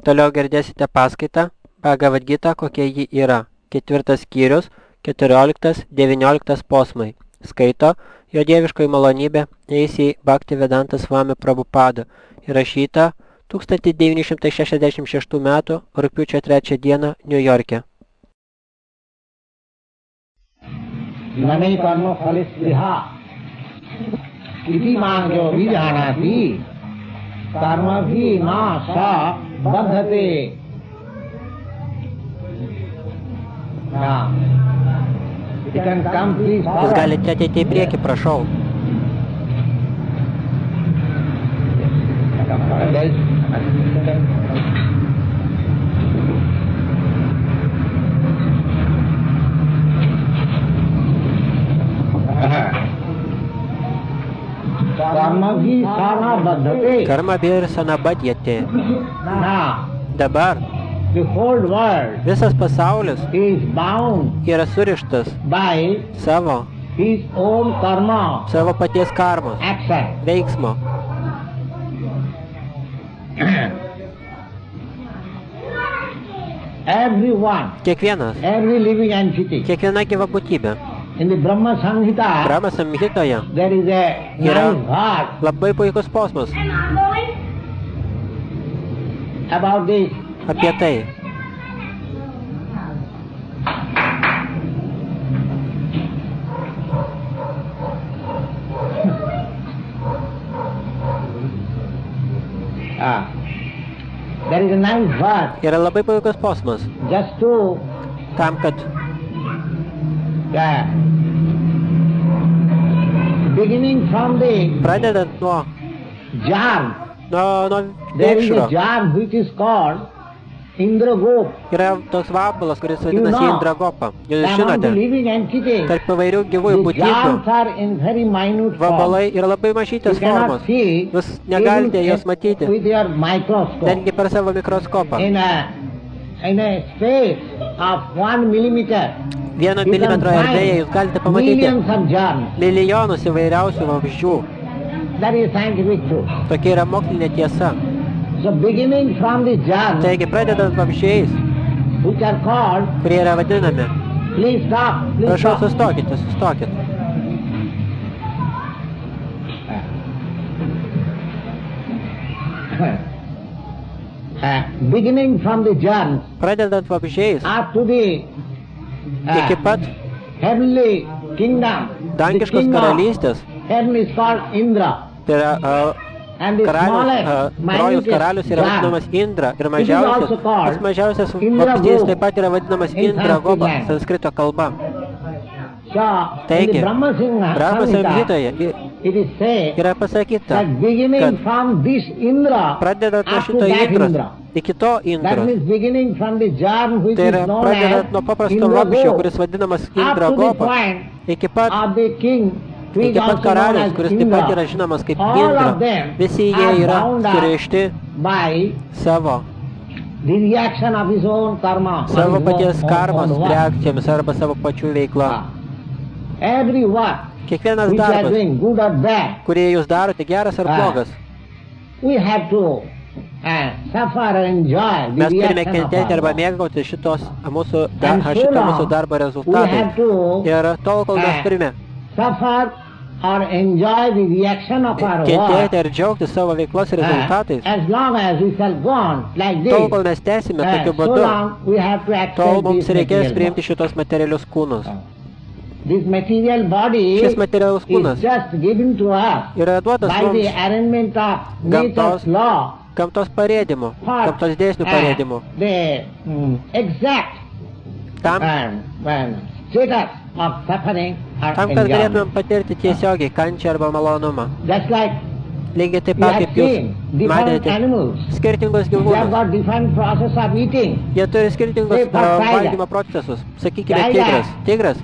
Toliau girdėsite paskaitą Bhagavad Gita, kokia ji yra. 4 skyrius, 14-19 posmai. Skaito jo dieviškoji malonybė Eisi Bhaktivedanta Swami Prabhupada. Įrašyta 1966 metų rugpjūčio 3 dieną Niujorke. Name karma phalispriha iti manjo vijanati karma bhi na sa badhate. Jūs galite ateiti į priekį, prašau. Karma bhi sana badhyate. Dabar visas pasaulis yra surištas savo paties karmos veiksmo. Kiekvienas, kiekviena gyva būtybė. Brahma Samhitoje yra labai puikus posmas apie tai. Yra labai puikus posmas tam, kad pradedant nuo vikšro yra toks vabalas, kuris vadinasi Indragopa. Jūs žinote, tarp įvairių gyvųjų būtybių vabalai yra labai mažytės formos. Jūs negalite jos matyti, netgi per savo mikroskopą. 1 milimetro erdvėje jūs galite pamatyti milijonus įvairiausių vabzdžių. Tokia yra mokslinė tiesa. Taigi, pradedant vabzdžiais, kurie yra vadinami, prašau, sustokite, sustokite. Pradedant vabzdžiais, iki pat dangiškos karalystės, tai yra Rojus karalius yra vadinamas Indra ir mažiausias vabzdys taip pat yra vadinamas Indragopa sanskrito kalba. Taigi, Brahma Samhitoje yra pasakyta, kad pradedant nuo šito Indros iki to Indros, tai yra pradedant nuo paprasto vabzdžio, kuris vadinamas Indragopa, iki pat karalius, kuris taip pat yra žinomas kaip Indra, visi jie yra surišti savo paties karmos reakcijomis arba savo pačių veikla. Kiekvienas darbas, kurį jūs darote, geras ar blogas, mes turime kentėti arba mėgauti šito mūsų darbo rezultatai. Ir tol, kol mes turime kentėti ir džiaugti savo veiklos rezultatais, tol, kol mes tęsime tokiu būdu, tol mums reikės priimti šitos materialius kūnus. Šis materialus kūnas yra duotas mums gamtos parėdimu, gamtos dėsnių parėdimu. Tam, kad galėtumėm patirti tiesiogiai kančią arba malonumą. Lygiai taip pat, kaip jūs matėte skirtingus gyvūnus. Jie turi skirtingus valgymo procesus. Sakykime, tigras.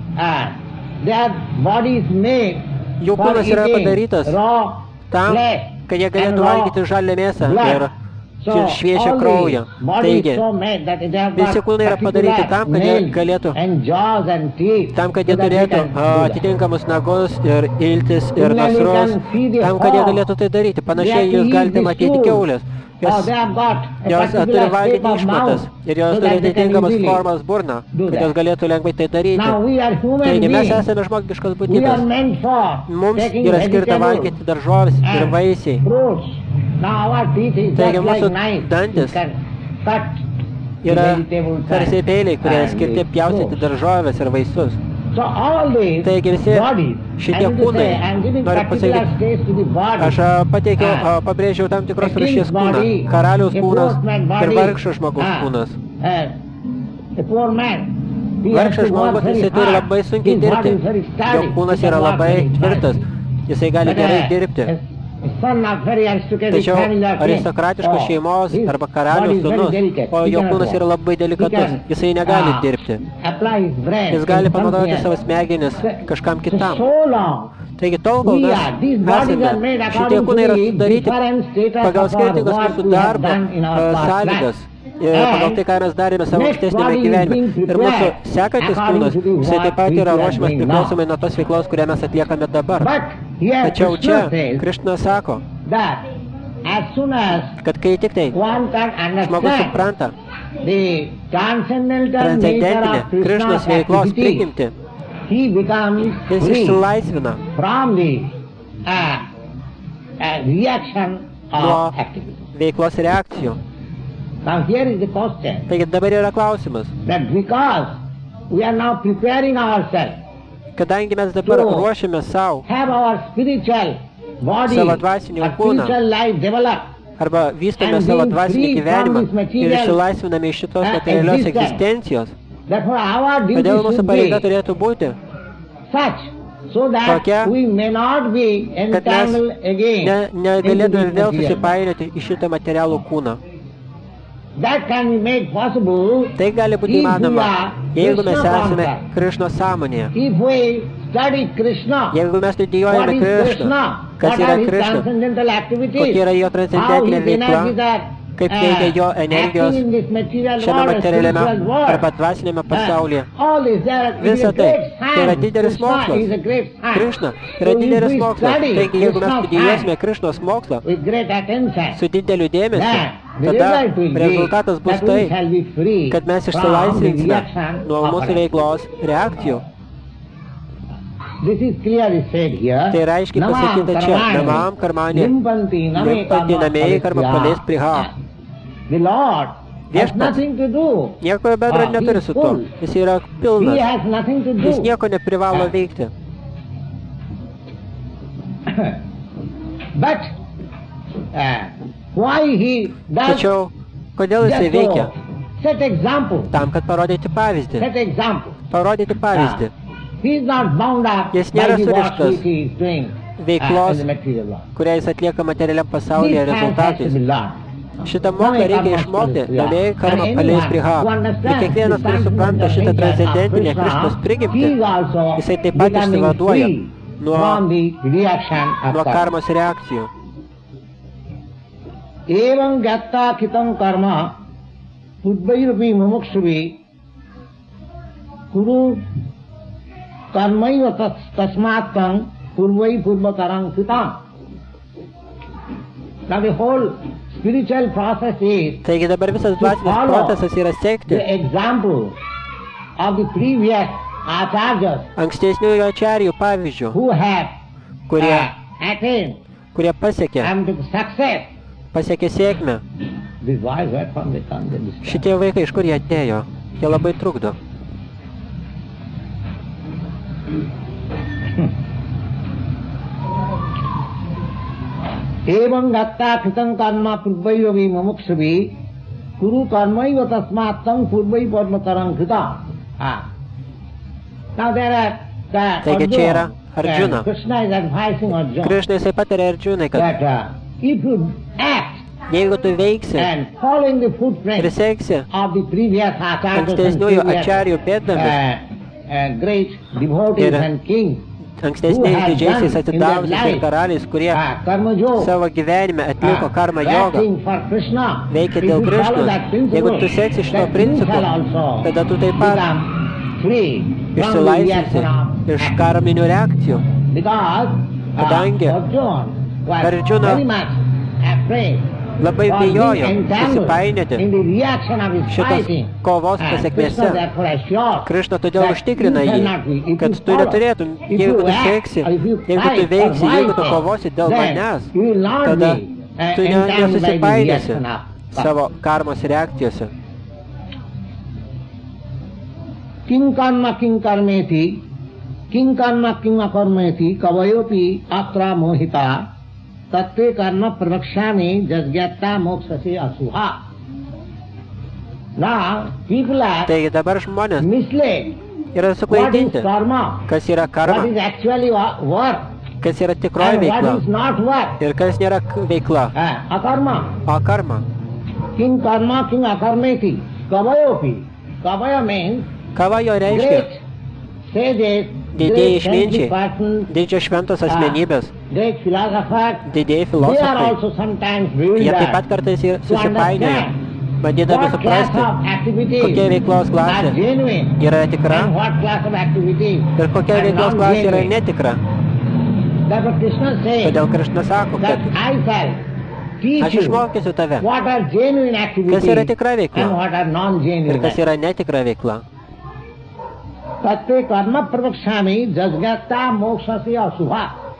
Jų kūnas yra padarytas tam, kad jie galėtų valgyti žalią mėsą ir šviežią kraują. Taigi, visi kūnai yra padaryti tam, kad jie galėtų, turėtų atitinkamus nagus ir iltis ir nasrus, tam, kad jie galėtų tai daryti. Panašiai jūs galite matyti kiaulės. Jos turi valgyti išmatas ir jos turi atitinkamas formas burną, kad jos galėtų lengvai tai daryti. Taigi mes esame žmogiškos būtybės. Mums yra skirta valgyti daržoves ir vaisiai. Taigi mūsų dantis yra tarsi peiliai, kurie skirti pjaustyti daržoves ir vaisius. Taigi visi šitie kūnai, noriu pasakyti, aš pabrėžiau tam tikros rūšies kūną, karaliaus kūnas ir vargšas žmogaus kūnas. Vargšas žmogus jisai turi labai sunkiai dirbti, jo kūnas yra labai tvirtas, jisai gali gerai dirbti. Tačiau aristokratiškos šeimos arba karaliaus sūnus, o jo kūnas yra labai delikatus, jisai negali dirbti. Jis gali panaudoti savo smegenis kažkam kitam. Taigi tol, kol mes esame, šitie kūnai yra sudaryti pagal skirtingas mūsų darbo sąlygas, pagal tai, ką mes darėme savo ankstesnėme gyvenime. Ir mūsų sekantis kūnas, jisai taip pat yra ruošiamas priklausomai nuo tos veiklos, kurią mes atliekame dabar. Tačiau čia Krišna sako, kad kai tik tai žmogus supranta transcendentinę Krišnos veiklos prigimtį, jis išsilaisvina nuo veiklos reakcijų. Taigi dabar yra klausimas. Kadangi mes dabar ruošiame savo dvasinį kūną arba vystome savo dvasinį gyvenimą ir išsilaisviname iš šitos materialios egzistencijos, todėl mūsų pareiga turėtų būti tokia, kad mes negalėtume vėl susipainioti į šitą materialų kūną. Tai gali būti įmanoma, jeigu mes esame Krišnos sąmonėje. Jeigu mes studijuojame Krišną, kas yra Krišna, kokia yra jo transcendentinė veikla, kaip veikia jo energijos šiame materialiame arba dvasinėme pasaulyje. Visa tai yra didelis mokslas. Krišna yra didelis mokslas. Taigi, jeigu mes studijuosime Krišnos mokslą su dideliu dėmesiu, tada rezultatas bus tai, kad mes išsilaisvinsime nuo mūsų veiklos reakcijų. Tai yra aiškiai pasakyta čia, namam karmanė, limpanti namėjai karma palės priha. Viešpats nieko bendro neturi su tuo, jis yra pilnas, jis nieko neprivalo veikti. Tačiau, kodėl jisai veikia? Tam, kad parodyti pavyzdį. Parodyti pavyzdį. Jis nėra surištas veiklos, kurią jis atlieka materialiam pasaulyje rezultatais. Šitą moką reikia išmokti, namėjai karma paleis priha. Ir kiekvienas, kuris supranta šitą transcendentinę Krišnos prigimtį, jisai taip pat išsivaduoja nuo karmos reakcijų. Evam gatta kitam karma pudvairupi mumuksuvi kuru karmaiva tasmattam purvai purvatarang kitam. Now the whole spiritual process is Taigi dabar visas dvasinis procesas yra sekti the example of the previous acharyas ankstesniųjų acharyų pavyzdžių, who have attained kurie pasiekė sėkmę. Šitie vaikai, iš kur jie atėjo? Jie labai trukdo. Evam gatta kritam karma purvaivavi mumuksuvi kuru karmaiva tasmattam purvai padmatarang krita. Now there are Taigi čia yra Arjuna. Krishna is advising Arjuna. Krišna jisai patarė Arjunai, kad if you act jeigu tu veiksi and following the footprints ir seksi of the previous ankstesniųjų acharyų pėdomis, great devotees and kings, ankstesniais didžiaisiais atidavusiais ir karaliais, kurie savo gyvenime atliko karma jogą, veikia dėl Krišnos. Jeigu tu seksi šito principu, tada tu taip pat išsilaisvinsi iš karminių reakcijų. Kadangi Arjuna labai bijojo susipainioti šitos kovos pasiekmėse. Krišna todėl užtikrina jį, kad tu neturėtum, jeigu tu seiksi, jeigu tu veiksi, jeigu tu kovosi dėl manęs, tada tu nesusipainėsi savo karmos reakcijose. Kinkarma kinkarmeti, kinkarma kinkarmeti, kavayopi atra mohita, tatte karma pravakshami jasgyata mokshasi asuha. Now, people are Taigi dabar žmonės misled. yra suklaidinti, kas yra karma, What is actually work? kas yra tikroji And what veikla is not work? ir kas nėra veikla, Akarma. o karma. King karma, king akarmeti. Kavayopi. Kavaya means Ką jo reiškia? great sages, Didieji great saintly išminčiai, persons, didžios šventos asmenybės, great philosophers, didieji they are filosofai. also sometimes bewildered Jie taip pat kartais ir to susipainioja, understand bandydami what class suprasti, of activities kokia veiklos klasė are genuine yra tikra and what class of activities ir kokia are veiklos not klasė yra genuine. netikra. That's what Krishna says, Todėl Krišna sako, that kad I shall teach aš you išmokysiu tave, what are genuine kas yra activities tikra and veikla what are ir non-genuine. kas yra netikra veikla. Tatte karma pravakshami jasgyata mokshasi asubha.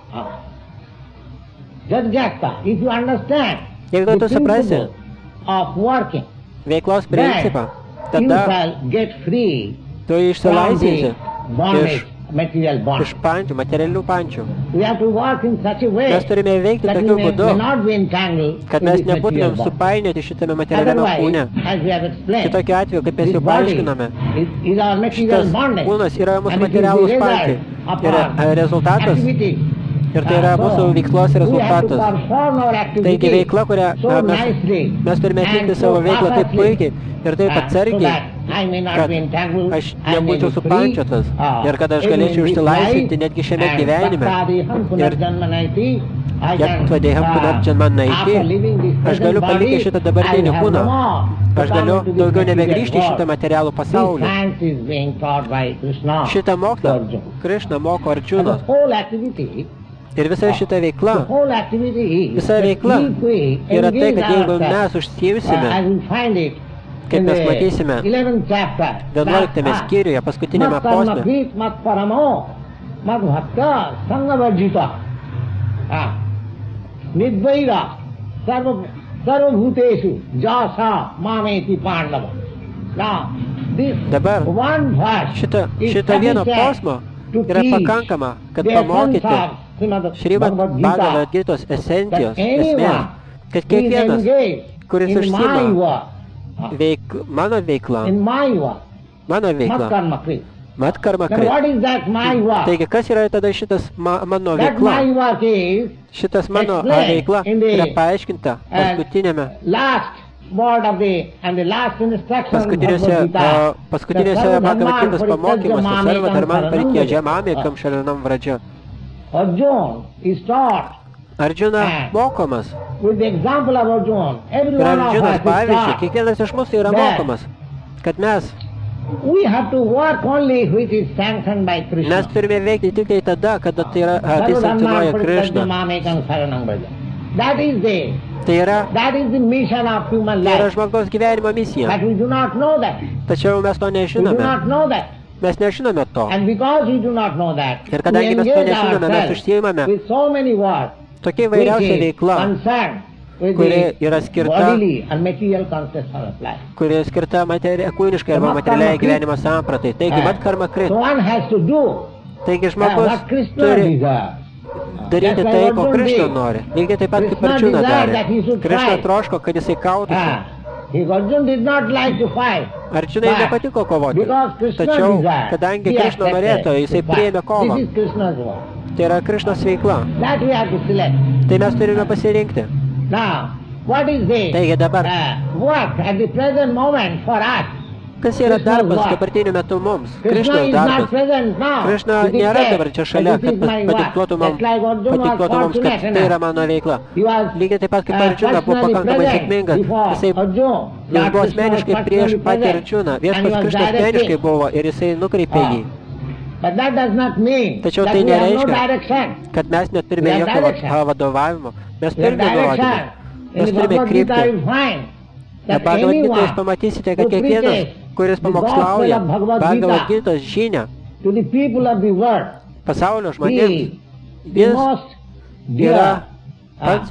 Jasgyata, if you understand Jeigu the tu suprasi principle of working, veiklos then principą, you tada shall get free tu from išsilaisvinsi the bondage, material iš bondage. pančių, materialių pančių. We have to work in such a way Mes turime veikti that we tokiu may būdu, not be entangled kad in mes this material nebūtumėm bond. supainioti šitame materialiame kūne. Otherwise, as we have explained, Kitokiu atveju, kaip mes this jau body paaiškiname, is our material šitas bondage. kūnas yra mūsų And it is the materialūs result pančiai. of Ir our rezultatas, activities. ir tai yra mūsų veiklos We have to rezultatas. perform our Taigi activities veikla, kurią so mes nicely turime atlikti and savo so veiklą taip perfectly, puikiai ir taip so atsargiai, that I may not kad be entangled, aš I may nebūčiau be free, supančiotas ir kad aš galėčiau išsilaisvinti netgi šiame gyvenime. Ir Yatvadeham Punarjanmanaiti, aš galiu palikti šitą dabartinį kūną. Aš galiu daugiau nebegrįžti į šitą materialų pasaulį. Šitą mokslą Krišna moko Arjunos. Ir visa šita veikla, visa veikla yra tai, kad jeigu mes užsiimsime, kaip mes matysime 11 skyriuje, paskutinėme posme, dabar šito vieno posmo yra pakankama, kad pamokyti Šrimad Bhagavad Gitos esencijos esmės, kad kiekvienas, kuris užsiima mano veikla, Matkarma Krit. Taigi, kas yra tada šitas mano veikla? Šitas mano veikla yra paaiškinta paskutinėse Bhagavad Gitos pamokymuose Sarva Dharman Parityaja Kam Sharanam Vraja. Arjuna mokomas. Ir Arjunas pavyzdžiui, kiekvienas iš mūsų yra mokomas, kad mes turime veikti tik tai tada, kada tai sankcionuoja Krišna. Tai yra žmogaus gyvenimo misija. Tačiau mes to nežinome. Mes nežinome to. Ir kadangi mes to nežinome, mes užsiimame tokia įvairiausia veikla, kuri yra skirta kūniškai arba materialiai gyvenimo sampratai. Taigi, Matkarma Krit. Taigi, žmogus turi daryti tai, ko Krišna nori. Lygiai taip pat, kaip Arjuna darė. Krišna troško, kad jisai kautųsi. Arjunai nepatiko kovoti. Tačiau, kadangi Krišna norėtų, jisai priėmė kovą. Tai yra Krišnos veikla. Tai mes turime pasirinkti. Taigi dabar, kas yra darbas dabartiniu metu mums? Krišnos darbas. Krišna nėra dabar čia šalia, kad padiktuotų mums, kad tai yra mano veikla. Lygiai taip pat kaip Arjuna buvo pakankamai sėkmingas. Jis buvo asmeniškai prieš patį Arjuną. Viešpats Krišna asmeniškai buvo ir jisai nukreipė jį. Tačiau tai nereiškia, kad mes neturime jokio vadovavimo. Mes turime nurodymą. Mes turime kryptį. Bhagavad Gita jūs pamatysite, kad kiekvienas, kuris pamokslauja Bhagavad Gitos žinią pasaulio žmonėms, jis yra pats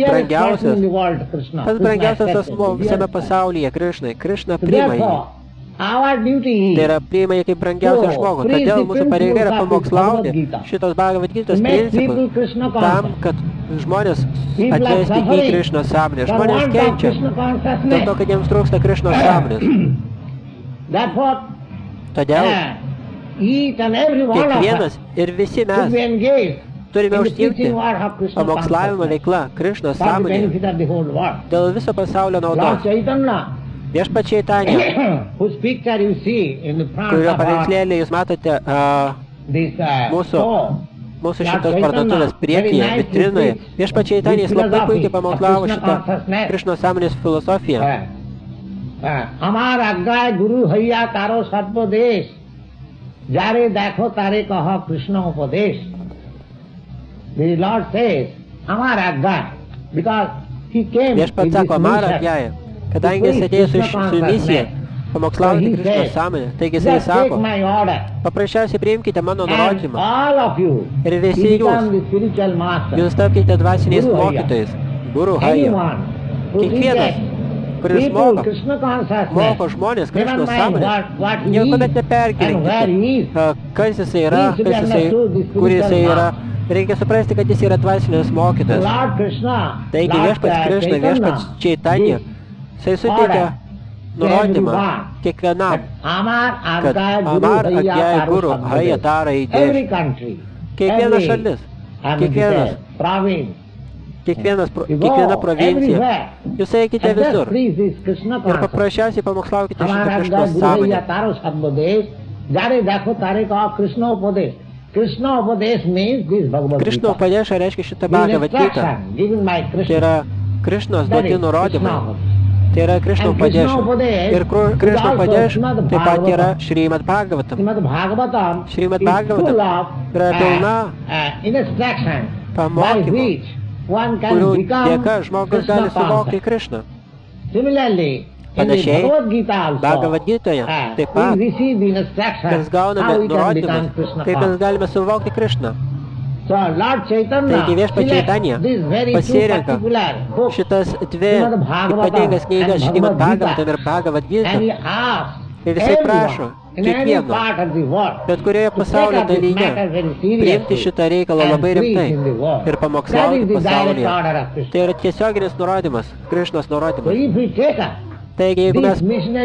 brangiausias asmuo visame pasaulyje, Krišnai. Krišna priima jį. Tai yra priima jį kaip brangiausią žmogų. Todėl mūsų pareiga yra pamokslauti šitos Bhagavad Gitos principus tam, kad žmonės atvesti į Krišnos sąmonę. Žmonės kenčia dėl to, kad jiems trūksta Krišnos sąmonės. Todėl kiekvienas ir visi mes turime užsiimti pamokslavimo veikla Krišnos sąmonėje dėl viso pasaulio naudos. Viešpats Čaitanija, kurio paveikslėlį jūs matote mūsų šitos parduotuvės priekyje, vitrinoje, viešpats Čaitanija labai puikiai pamokslavo šitą Krišnos sąmonės filosofiją. Amar aggaye guru haiya taro satvadesh, jare dekho tare kaha Krishna upadesh. The Lord says, Amar aggaye, because he came. Viešpats sako, Amar aggaye, kadangi jis atėjo su misija pamokslauti Krišnos sąmonę, taigi jisai sako, paprasčiausiai priimkite mano nurodymą ir visi jūs tapkite dvasiniais mokytojais, guru haiya. Kiekvienas, kuris moko žmonės Krišnos sąmonę, niekuomet neperkelinkite, kas jisai yra, kur jisai yra. Reikia suprasti, kad jis yra dvasinis mokytojas. Taigi viešpats Krišna, viešpats Čaitanija, jisai suteikia nurodymą kiekvienam, kad Amar aggaye guru haiya tara idesh. Kiekviena šalis, kiekviena provincija, jūs eikite visur ir paprasčiausiai pamokslaukite šitą Krišnos sąmonę. Krišna upadeša reiškia šitą Bhagavad Gitą. Tai yra Krišnos duoti nurodymai. Tai yra Krišna upadeša. Ir Krišna upadeša taip pat yra Šrimad Bhagavatam. Šrimad Bhagavatam yra pilna pamokymų, kurių dėka žmogus gali suvokti Krišną. Panašiai, Bhagavad Gitoje taip pat mes gauname nurodymus, kaip mes galime suvokti Krišną. Taigi viešpats Čaitanija pasirenka šitas dvi ypatingas knygas, Šrimad Bhagavatam ir Bhagavad Gita. Ir jisai prašo kiekvieno, bet kurioje pasaulio dalyje, priimti šitą reikalą labai rimtai ir pamokslauti pasaulyje. Tai yra tiesioginis nurodymas, Krišnos nurodymas. Taigi, jeigu mes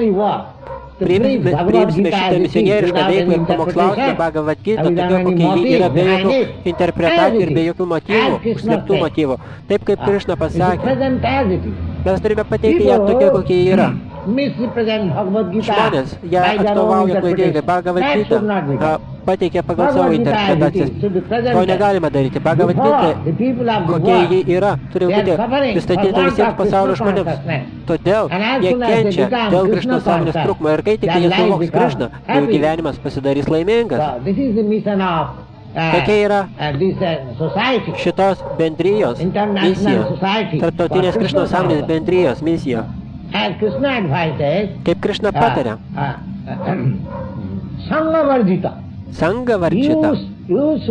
priimsime šitą misionierišką veiklą ir pamokslausime Bhagavad Gitą, tokia kokia ji yra be jokių interpretacijų ir be jokių motyvų, užslėptų motyvų, taip kaip Krišna pasakė, mes turime pateikti ją tokia, kokia ji yra. Žmonės ją atstovauja klaidingai. Bhagavad Gita pateikia pagal savo interpretacijas. To negalima daryti. Bhagavad Gita, kokia ji yra, turi būti pristatyta visiems pasaulio žmonėms. Todėl jie kenčia dėl Krišnos sąmonės trūkumo. Ir kai tik jie suvoks Krišną, jų gyvenimas pasidarys laimingas. Tokia yra šitos bendrijos misija, tarptautinės Krišnos sąmonės bendrijos misija. Kaip Krišna pataria. Sangavarjita. Jūs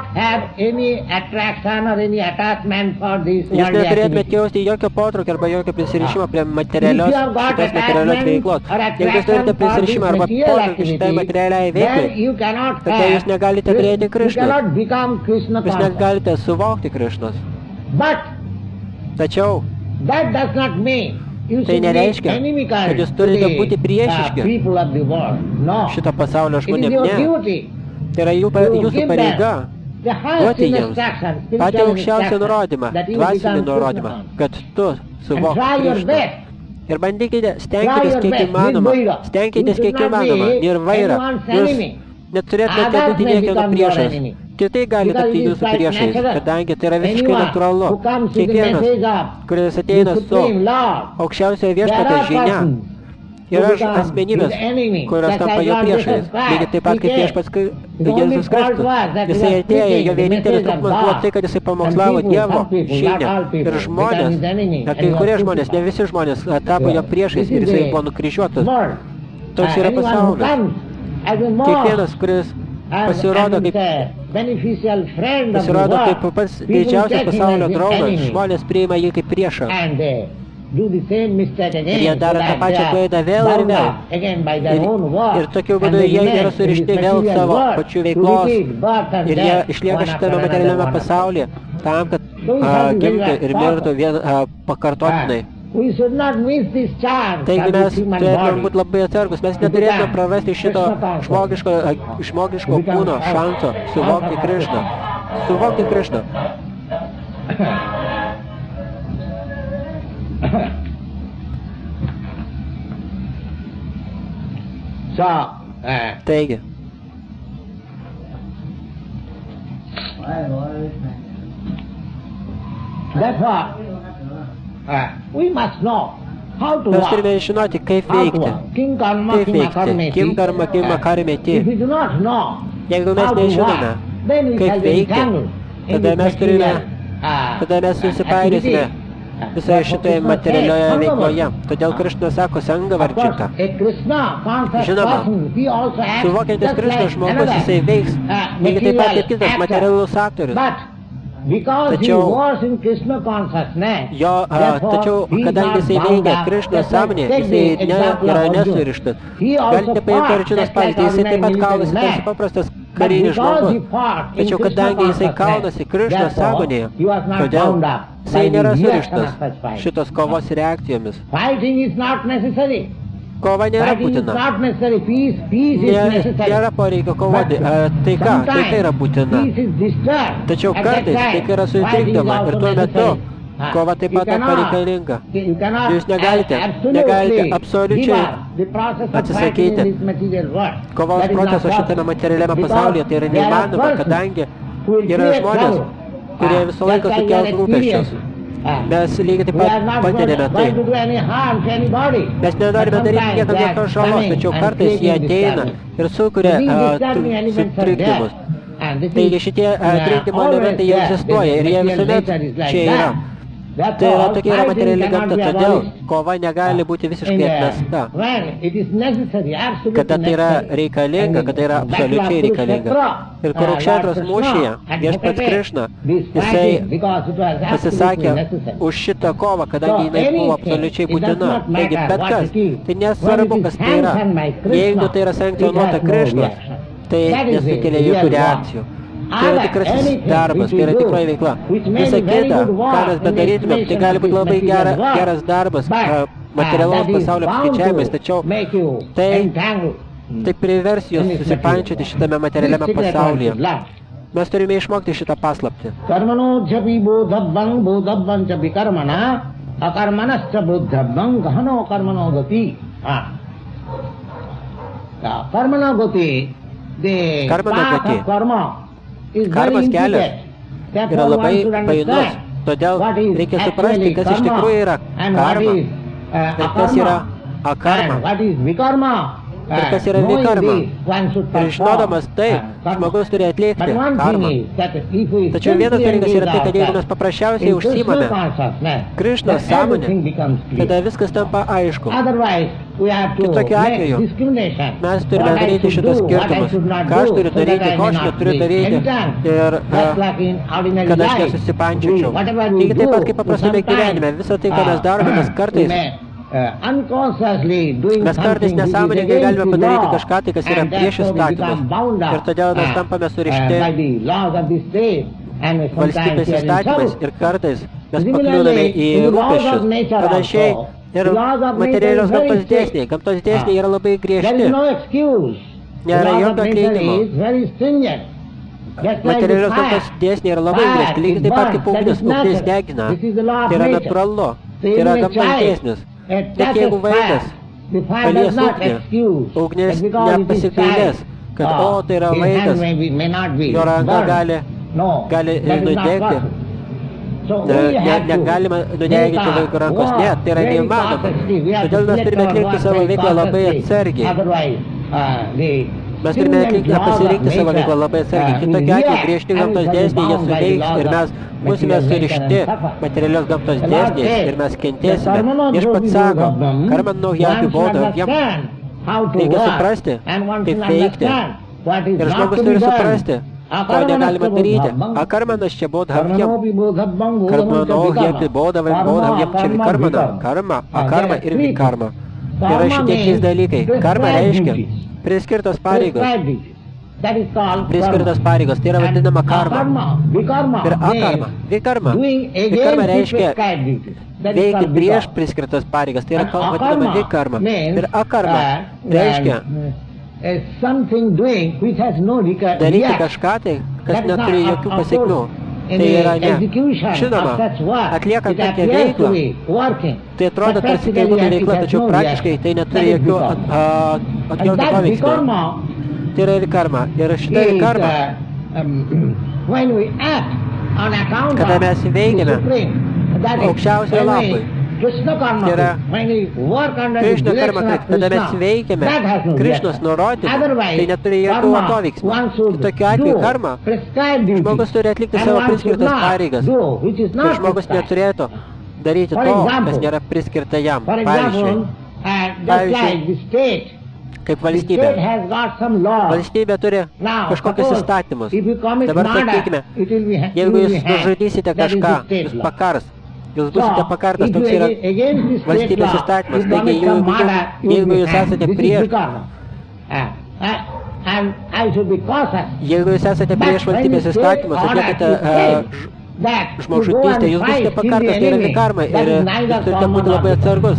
neturėtumėte jausti jokio potraukio arba jokio prisirišimo prie šitos materialios veiklos. Jeigu jūs turite prisirišimą arba potraukį šitai materialiai veiklai, tada jūs negalite turėti Krišnos. Jūs negalite suvokti Krišnos. Tačiau tai nereiškia, kad jūs turite būti priešiški šito pasaulio žmonėm. Ne. Tai yra jūsų pareiga duoti jiems patį aukščiausią nurodymą, dvasinį nurodymą, kad tu suvok Krišną. Ir bandykite, stenkitės kiek įmanoma, nirvaira. Jūs neturėtumėte būti niekieno priešas. Kitai gali tapti jūsų priešais, kadangi tai yra visiškai natūralu. Kiekvienas, kuris ateina su aukščiausioje viešpatės žinia, Yra asmenybės, kurios tampa jo priešais. Lygiai taip pat kaip viešpats Jėzus Kristus. Jisai atėjo, jo vienintelis trūkumas buvo tai, kad jisai pamokslavo Dievo žinią. Ir žmonės, kai kurie žmonės, ne visi žmonės, tapo jo priešais ir jisai buvo nukryžiuotas. Toks yra pasaulis. Kiekvienas, kuris pasirodo kaip pats didžiausias pasaulio draugas, žmonės priima jį kaip priešą. Ir jie daro tą pačią klaidą vėl ir vėl. Ir tokiu būdu jie yra surišti vėl savo pačių veiklos. Ir jie išlieka šitame materialiame pasaulyje tam, kad gimtų ir mirtų vien pakartotinai. Taigi mes turėtume būti labai atsargus. Mes neturėtume prarasti šito žmogiško kūno šanso suvokti Krišną. Suvokti Krišną. Taigi, mes turime žinoti, kaip veikti. Kim karma, kim karimeti. Jeigu mes nežinome, kaip veikti, tada mes susipainiosime visoje šitoje materialioje veikloje. Todėl Krišna sako Sangavarčita. Žinoma, suvokiantis Krišna žmogus, jisai veiks lygiai taip pat kaip kitas materialus aktorius. Tačiau, kadangi jisai veikia Krišnos sąmonė, jisai yra nesurištas. Galite paimti Arjunos pavyzdį, jisai taip pat kaunasi tarsi paprastas karinis žmogus. Tačiau, kadangi jisai kaunasi Krišnos sąmonėje, todėl jisai nėra surištas šitos kovos reakcijomis. Kova nėra būtina. Nėra poreikio kovoti. Taika yra būtina. Tačiau kartais taika yra sutrikdoma ir tuo metu kova taip pat tampa reikalinga. Jūs negalite absoliučiai atsisakyti kovos proceso šitame materialiame pasaulyje. Tai yra neįmanoma, kadangi yra žmonės, kurie visą laiką sukels rūpesčius. Mes lygiai taip pat patiriame tai. Mes nenorime daryti niekam jokios žalos, tačiau kartais jie ateina ir sukuria sutrikdymus. Taigi šitie trikdymo elementai jau egzistuoja ir jie visuomet čia yra. Tai yra tokia materiali gamta, todėl kova negali būti visiškai atmesta. Kada tai yra reikalinga, kada yra absoliučiai reikalinga. Ir Kurukshetros mūšyje viešpats Krišna, jisai pasisakė už šitą kovą, kadangi jinai buvo absoliučiai būtina. Taigi bet kas, tai nesvarbu, kas tai yra. Jeigu tai yra sankcionuota Krišnos, tai nesukelia jokių reakcijų. Tai yra tikrasis darbas, tai yra tikroji veikla. Visa kita, ką mes bedarytumėm, tai gali būti labai geras darbas materialaus pasaulio apskaičiavimais, tačiau tai privers jūs susipančioti šitame materialiame pasaulyje. Mes turime išmokti šitą paslaptį. Karmanodžapi bodhabvam bodhabvam čapi karmana akarmanascha bodhabvam gahano karmanogati. Karmanogati. Karmos kelias yra labai painus, todėl reikia suprasti, kas iš tikrųjų yra karma ir kas yra akarma ir kas yra vikarma. Ir žinodamas tai, žmogus turi atlikti karmą. Tačiau vienas dalykas yra tai, kad jeigu mes paprasčiausiai užsiimame Krišnos sąmonę, tada viskas tampa aišku. Kitokiu atveju mes turime daryti šitus skirtumus. Ką aš turiu daryti, ko aš neturiu daryti ir kad aš nesusipančiočiau. Lygiai taip pat kaip paprastame gyvenime. Visą tai, ką mes darome, mes kartais nesąmoningai galime padaryti kažką, tai kas yra prieš įstatymus. Ir todėl mes tampame surišti valstybės įstatymais ir kartais mes pakliūname į rūpesčius. Panašiai ir materialios gamtos dėsniai. Gamtos dėsniai yra labai griežti. Nėra jokio atleidimo. Materialios gamtos dėsniai yra labai griežti. Lygiai taip pat kaip ugnis degina. Tai yra natūralu. Tai yra gamtos dėsnis. Tik jeigu vaikas palies ugnis nepasigailės, kad tai yra vaikas, jo ranka gali nudegti. Negalima nudeginti vaikų rankos, ne, tai yra neįmanoma. Todėl mes turime atlikti savo veiklą labai atsargiai. Mes turime pasirinkti savo veiklą labai atsargiai. Kitokiu atveju griežti gamtos dėsniai jie suveiks ir mes būsime surišti materialios gamtos dėsniais ir mes kentėsime. Viešpats sako, karma naujapi bodą, jam reikia suprasti, kaip veikti. Ir žmogus turi suprasti, ko negalima daryti. Akarmanas čia bodhavjam. Karmanohjapi bodhavjam čia vikarmana. Karma, akarma ir vikarma. Tai yra šitie trys dalykai. Karma reiškia priskirtos pareigos. Priskirtos pareigos, tai yra vadinama karma. Ir akarma, vikarma. Vikarma reiškia veikti prieš priskirtas pareigas, tai yra vadinama vikarma. Ir akarma reiškia daryti kažką tai, kas neturi jokių pasiekmių. Tai yra ne. Žinoma, atliekant tokią veiklą, tai atrodo tarsi tai būtų veikla, tačiau praktiškai tai neturi jokių poveiksmio. Tai yra vikarma. Ir šitą vikarmą, kada mes veikiame aukščiausioje labui, tai yra Krišna karma, kada mes veikiame Krišnos nurodymu, tai neturi jokių atoveiksmų. Tokiu atveju karma, žmogus turi atlikti savo priskirtas pareigas. Ir žmogus neturėtų daryti to, kas nėra priskirta jam. Pavyzdžiui, kaip valstybė. Valstybė turi kažkokius įstatymus. Dabar sakykime, jeigu jūs nužudysite kažką, jūs pakars. Jūs būsite pakartas, toks yra valstybės įstatymas. Taigi, jeigu jūs esate prieš valstybės įstatymus, atliekate žmogžudystę, jūs būsite pakartas, tai yra vikarma ir jūs turite būti labai atsargus.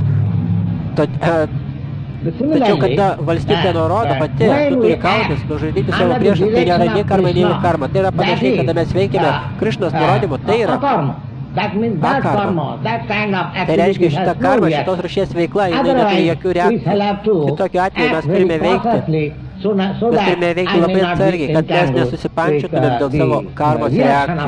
Tačiau, kada valstybė nurodo pati, tu turi kautis, nužudyti savo priešus, tai nėra nei karma, nei vikarma. Tai yra panašiai, kada mes veikiame Krišnos nurodymu, tai yra akarma. Tai reiškia, šita karma, šitos rūšies veikla, jinai neturi jokių reakcijų. Kitokiu atveju mes turime veikti. Mes turime veikti labai atsargiai, kad mes nesusipančiotumėm dėl savo karmos reakcijų.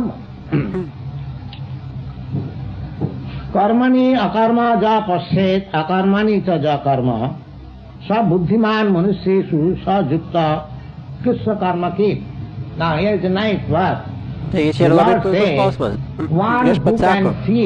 कर्मणि अकर्मा जा पश्चेत अकर्मणि च जा कर्म सब बुद्धिमान मनुष्येषु सयुक्त कृष्ण कर्म की. Now here is a nice verse. Tai čia yra labai puikus klausimas. Viešpats sako,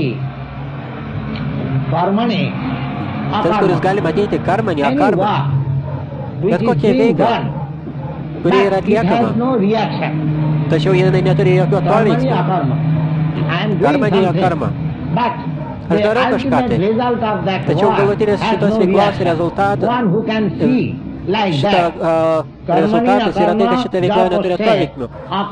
tas, kuris gali matyti karmanį, akarmą, bet kokia veika, kuri yra atliekama, tačiau jinai neturi jokio atoveiksmio. Karmanį, akarmą. Aš darau kažką tai, tačiau galutinis šitos veiklos rezultatas, šitą rezultatas yra tai, kad šitą veiklą neturi atoveiksmio.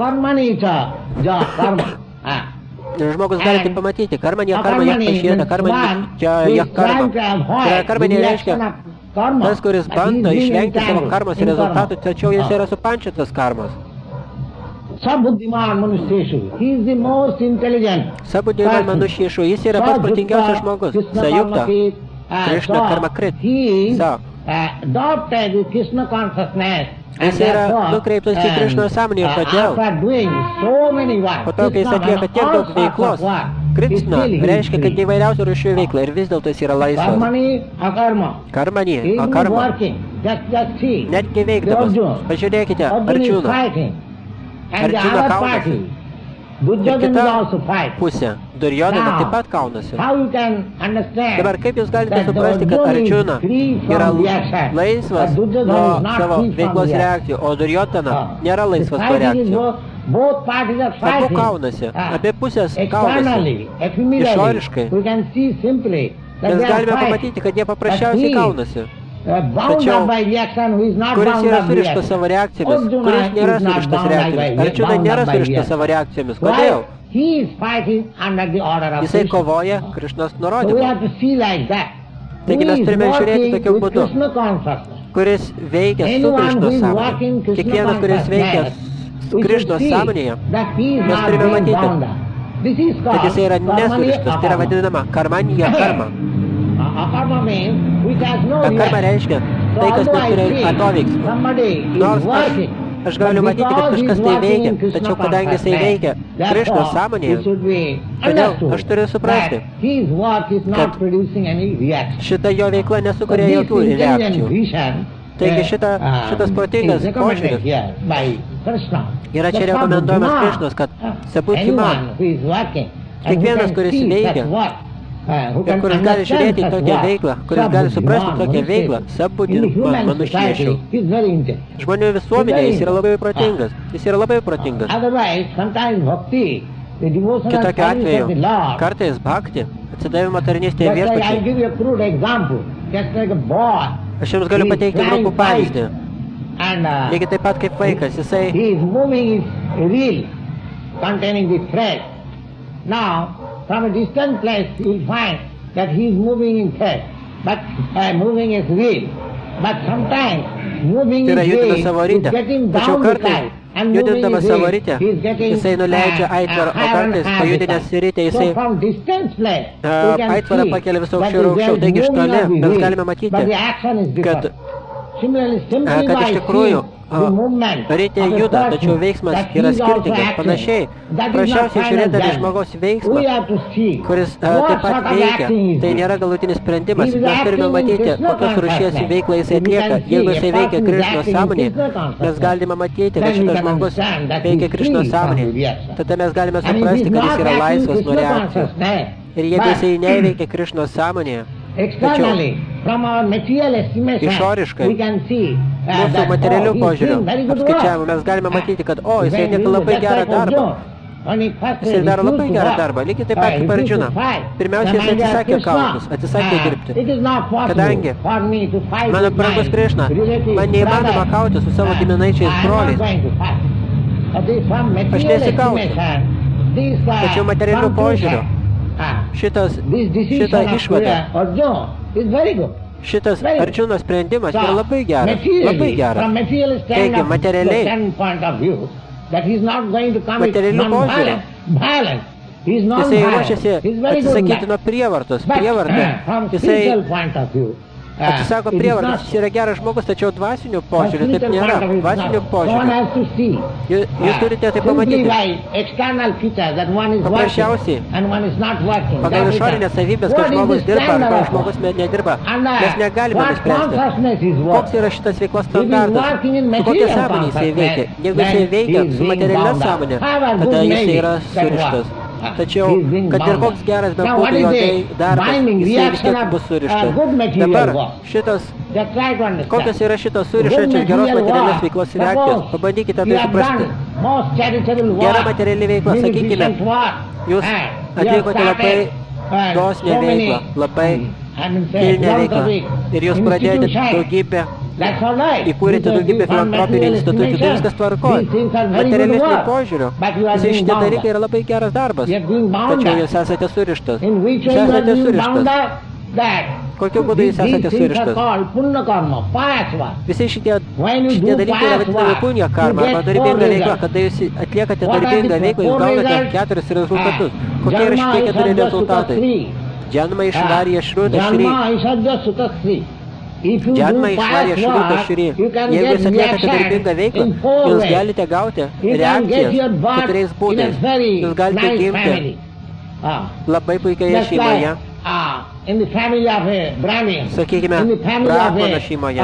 Ir žmogus gali tai pamatyti, karmanį, akarmą, ją pašėta, karmanį, čia ją karma. Karmanį reiškia tas, kuris bando išvengti savo karmos rezultatų, tačiau jis yra supančiotas karmos. Sabudhiman manusheshu, he is the most intelligent. Sabudhiman manusheshu, jis yra pats protingiausias žmogus. Sajukta, Krishna karma krit. He adopted the Krishna consciousness. Jis yra nukreiptas į Krishnos sąmonę ir todėl, po to, kai jis atlieka tiek daug veiklos, Krishna reiškia, kad įvairiausių rūšių veikla ir vis dėlto jis yra laisvas. Karmanį, akarma. Netgi veikdamas. Pažiūrėkite, Arjuna. Arjuna kaunasi. Ir kita pusė, Duryodhana taip pat kaunasi. Dabar kaip jūs galite suprasti, kad Arjuna yra laisvas nuo savo veiklos reakcijų, o Duryodhana nėra laisvas nuo reakcijų? Abu kaunasi, apie pusės kaunasi. Išoriškai. Mes galime pamatyti, kad jie paprasčiausiai kaunasi. Tačiau, kuris yra surištas savo reakcijomis, kuris nėra surištas reakcijomis. Arjuna nėra surištas savo reakcijomis. Kodėl? Jisai kovoja Krišnos nurodymu. Taigi mes turime žiūrėti tokiu būdu, kuris veikia su Krišnos sąmonė. Kiekvienas, kuris veikia Krišnos sąmonėje, mes turime matyti, kad jisai yra nesurištas, tai yra vadinama karmanija karma. Akarma reiškia tai, kas neturi atoveiksmio. Nors aš Aš galiu matyti, kad kažkas tai veikia, tačiau kadangi jisai veikia Krišnos sąmonėje, todėl aš turiu suprasti, kad šita jo veikla nesukuria jokių reakcijų. Taigi šitas protingas požiūris yra čia rekomenduojamas Krišnos, kad sabudhi man, kiekvienas, kuris veikia, ir kuris gali žiūrėti į tokią veiklą, kuris gali suprasti tokią veiklą, sabudhi man, manušiešių. Žmonių visuomenė jis yra labai protingas. Jis yra labai protingas. Kitokiu atveju, kartais bhakti, atsidavimo tarnystėje viešpačiai. Aš jums galiu pateikti trumpų pavyzdį. Lygiai taip pat kaip vaikas, jisai from a distant place you will find that he is moving in thread, but moving is real. But sometimes moving is real is getting down the side, and moving is real jisai nuleidžia aitvarą, o kartais pajudinęs į rytę jisai aitvarą pakelia vis aukščiau ir aukščiau. Taigi iš toli mes galime matyti, kad iš tikrųjų rytė juda, tačiau veiksmas yra skirtingas. Panašiai, prašiausiai žiūrėdami žmogaus veiksmą, kuris taip pat veikia, tai nėra galutinis sprendimas. Mes turime matyti, kokios rūšies veiklą jisai atlieka. Jeigu jisai veikia Krišnos sąmonėje, mes galime matyti, kad šitas žmogus veikia Krišnos sąmonėje. Tada mes galime suprasti, kad jis yra laisvas nuo reakcijos. Ir jeigu jisai neveikia Krišnos sąmonėje, tačiau išoriškai, mūsų materialių požiūrių apskaičiavimų, mes galime matyti, kad jisai atlieka labai gerą darbą. Jisai daro labai gerą darbą, lygiai taip pat kaip Arjuna. Pirmiausia, jis atsisakė kautis, atsisakė dirbti. Kadangi, mano brangus Krišna, man neįmanoma kauti su savo giminaičiais broliais. Aš nesikausiu. Tačiau materialių požiūrių šita išvada, šitas Arjuno sprendimas yra labai geras, labai geras. Taigi, materialių požiūrių, jisai ruošiasi atsisakyti nuo prievartos. Jisai atsisako prievartos, jis yra geras žmogus, tačiau dvasinių požiūrių taip nėra. Dvasinių požiūrių. Jūs turite tai pamatyti. Paprasčiausiai, pagal išorinės savybės, kad žmogus dirba arba žmogus nedirba, mes negalime nuspręsti, koks yra šitas veiklos standartas, su kokia sąmonė jisai veikia. Jeigu jisai veikia su materialia sąmonė, tada jisai yra surištas. Tačiau, kad ir koks geras bebūtų jo darbas, jisai vis tiek bus surištas. Dabar kokios yra šitos surišančios geros materialios veiklos reakcijos? Pabandykite tai suprasti. Gera materiali veikla, sakykime, jūs atlikote labai dosnią veiklą, labai kilnią veiklą ir jūs pradėjote daugybę, įkūrėte daugybę filantropinių institucijų, tai viskas tvarkoj. Materialistiniu požiūriu, visi šitie dalykai yra labai geras darbas, tačiau jūs esate surištas. Jūs esate surištas. Kokiu būdu jūs esate surištas? Visi šitie dalykai yra vadinami punja karma arba darbinga veikla. Kada jūs atliekate darbingą veiklą, jūs gaunate 4 rezultatus. Kokie yra šitie 4 rezultatai? Janma Išvarija Šruta Šri. Janma Išvarija Šruta Šri. Jeigu jūs atliekate darbingą veiklą, jūs galite gauti reakcijas 4 būdais. Jūs galite gimti labai puikioje šeimoje. Sakykime, brahmano šeimoje.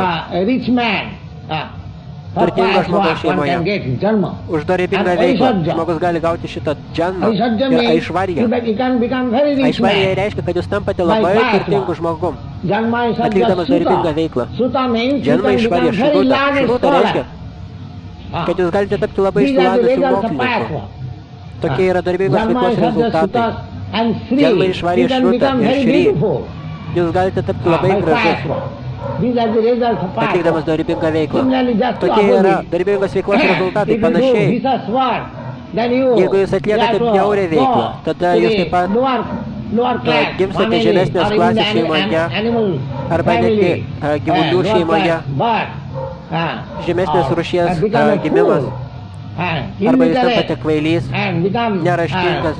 Turtingo žmogaus šeimoje. Už darbingą veiklą žmogus gali gauti šitą džanmą ir aišvariją. Aišvarija reiškia, kad jūs tampate labai turtingų žmogum, atlikdamas darbingą veiklą. Džanma aišvarija šruta. Šruta reiškia, kad jūs galite tapti labai išsilavinusiu mokslininku. Tokie yra darbingos veiklos rezultatai. Džanma aišvarija šruta ir šri. Jūs galite tapti labai gražus, atlikdamas darbingą veiklą. Tokie yra darbingos veiklos rezultatai. Panašiai, jeigu jūs atliekate bjaurią veiklą, tada jūs taip pat gimstate žemesnės klasės šeimoje arba netgi gyvulių šeimoje, žemesnės rūšies gimimas, arba jūs tampate kvailys, neraštingas,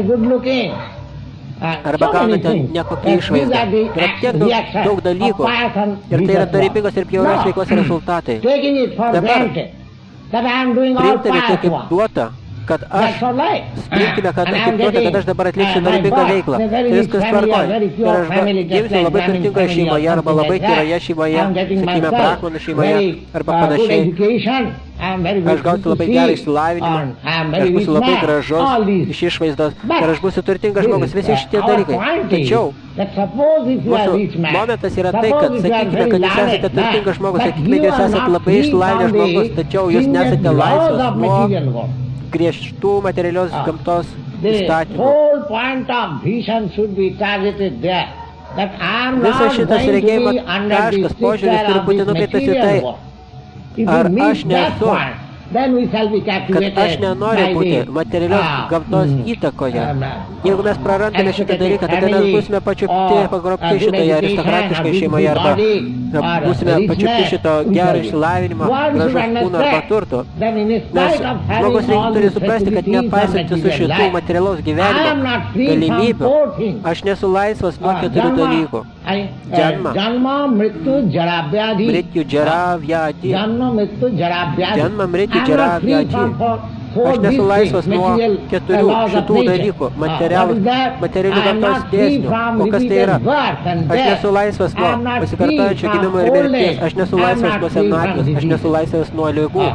arba gaunate nekokią išvaizdą. Yra tiek daug dalykų ir tai yra darbingos ir bjaurios veiklos rezultatai. Dabar, priimtame tai kaip duota, kad aš, priimkime, kad kaip duota, kad aš dabar atliksiu darbingą veiklą. Tai viskas tvarkoja. Ir aš gimsiu labai turtingoje šeimoje, arba labai tyroje šeimoje, sakykime, brahmanų šeimoje, arba panašiai. Aš gausiu labai gerą išsilavinimą, aš būsiu labai gražus iš išvaizdos ir aš būsiu turtingas žmogus, visi šitie dalykai. Tačiau mūsų momentas yra tai, kad sakykime, kad jūs esate turtingas žmogus, sakykime, jūs esate labai išsilavinęs žmogus, tačiau jūs nesate laisvas nuo griežtų materialios gamtos įstatymų. Visas šitas regėjimo taškas, požiūris turi būti nukreiptas į tai, ar aš nesu, kad aš nenoriu būti materialios gamtos įtakoje. Jeigu mes prarandame šitą dalyką, tada mes būsime pačiupti ir pagrobti šitoje aristokratiškai šeimoje arba būsime pačiupti šito gerą išsilavinimo, gražaus kūno arba turto. Nes žmogus turi suprasti, kad nepaisant visų šitų materialaus gyvenimo galimybių, aš nesu laisvas nuo 4 dalykų. Janma, mrityu, jara, vyati. Janma, mrityu, jara, vyati. Aš nesu laisvas nuo 4 šitų dalykų, materialių gamtos dėsnių. O kas tai yra? Aš nesu laisvas nuo pasikartojančio gimimo ir mirties. Aš nesu laisvas nuo senatvės. Aš nesu laisvas nuo ligų.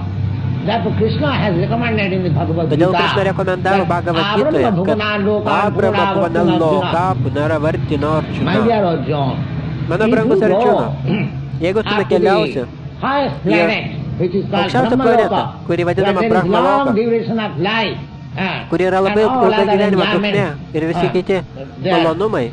Todėl Krishna rekomendavo Bhagavad Gitoje, kad Abrama Puvanaloka Punaravarti Norčuna. Mano brangus Arjuna, jeigu tu nukeliausi į aukščiausią planetą, kuri vadinama Brahmaloka, kuri yra labai ilga gyvenimo trukmė ir visi kiti malonumai,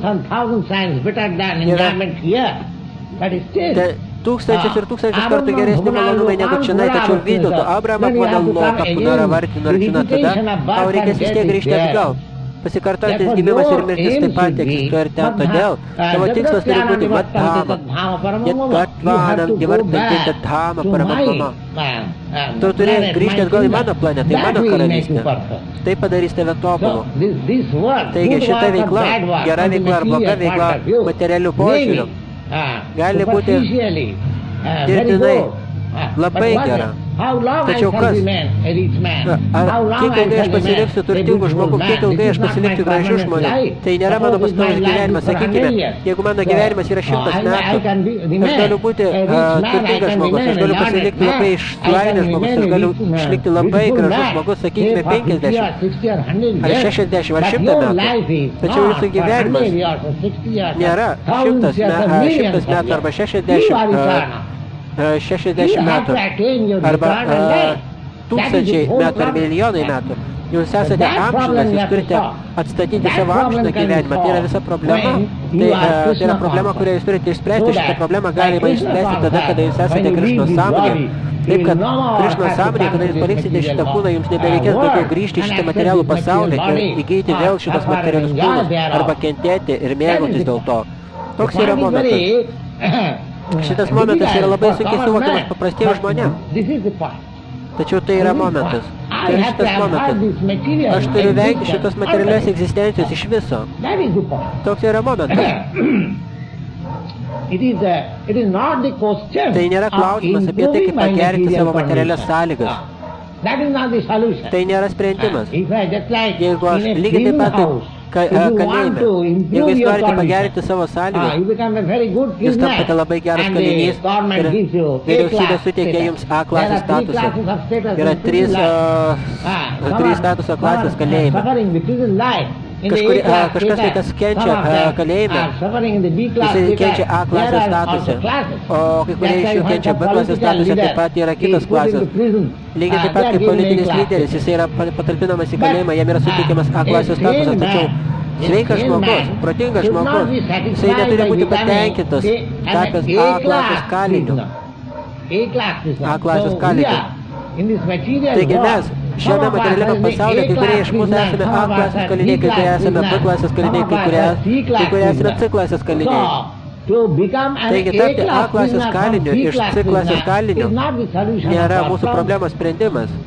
yra tūkstančius ir tūkstančius kartų geresni malonumai negu čionai, tačiau vis dėlto Abrama Puvanaloka Punaravarti Norčuna, tada tau reikės vis tiek grįžti atgal. Pasikartojantis gimimas ir mirtis taip pat egzistuoja ir ten, todėl tavo tikslas turi būti Madhama, Yatgatvanam Divartanti Tadhama Paramamama. Tu turi grįžti atgal į mano planetą, į mano karalystę. Tai padarys tave tobulu. Taigi šita veikla, gera veikla ar bloga veikla, materialių požiūrių, gali būti dirbtinai labai gera. Tačiau kas? Kiek ilgai aš pasiliksiu turtingų žmogų, kiek ilgai aš pasiliksiu gražių žmonių? Tai nėra mano pastovus gyvenimas. Sakykime, jeigu mano gyvenimas yra 100 metų, aš galiu būti turtingas žmogus, aš galiu pasilikti labai išsilavinęs žmogus, aš galiu išlikti labai gražus žmogus, sakykime, 50 ar 60 ar 100 metų. Tačiau jūsų gyvenimas nėra 100 metų arba 60 metų arba 1000 metų ar milijonai metų. Jūs esate amžinas, jūs turite atstatyti savo amžiną gyvenimą. Tai yra visa problema. Tai yra problema, kurią jūs turite išspręsti. Šitą problemą galima išspręsti tada, kada jūs esate Krišnos sąmonėje. Taip, kad Krišnos sąmonėje, kada jūs paliksite šitą kūną, jums nebereikės daugiau grįžti į šitą materialų pasaulį ir įgyti vėl šitos materialius kūnus arba kentėti ir mėgautis dėl to. Toks yra momentas. Šitas momentas yra labai sunkiai suvokiamas paprastiems žmonėms. Tačiau tai yra momentas. Tai yra šitas momentas. Aš turiu vengti šitos materialios egzistencijos iš viso. Toks yra momentas. Tai nėra klausimas apie tai, kaip pagerinti savo materialias sąlygas. Tai nėra sprendimas. Jeigu aš lygiai taip pat kalėjime, jeigu jūs norite pagerinti savo sąlygas, jūs tampate labai geras kalinys ir vyriausybė suteikia jums A klasės statusą. Yra 3 statuso klasės kalėjime. Kažkas tai, kas kenčia kalėjime, jisai kenčia A klasės statusą, o kai kurie iš jų kenčia B klasės statusą, taip pat yra kitos klasės. Lygiai taip pat kaip politinis lyderis, jisai yra patalpinamas į kalėjimą, jam yra suteikiamas A klasės statusas, tačiau sveikas žmogus, protingas žmogus, jisai neturi būti patenkintas, tapęs A klasės kaliniu. A klasės kaliniu. Taigi mes šiame materialiame pasaulyje, kai kurie iš mūsų esame A klasės kaliniai, kai kurie esame B klasės kaliniai, kai kurie esame C klasės kaliniai. Taigi tapti A klasės kaliniu iš C klasės kaliniu nėra mūsų problemos sprendimas.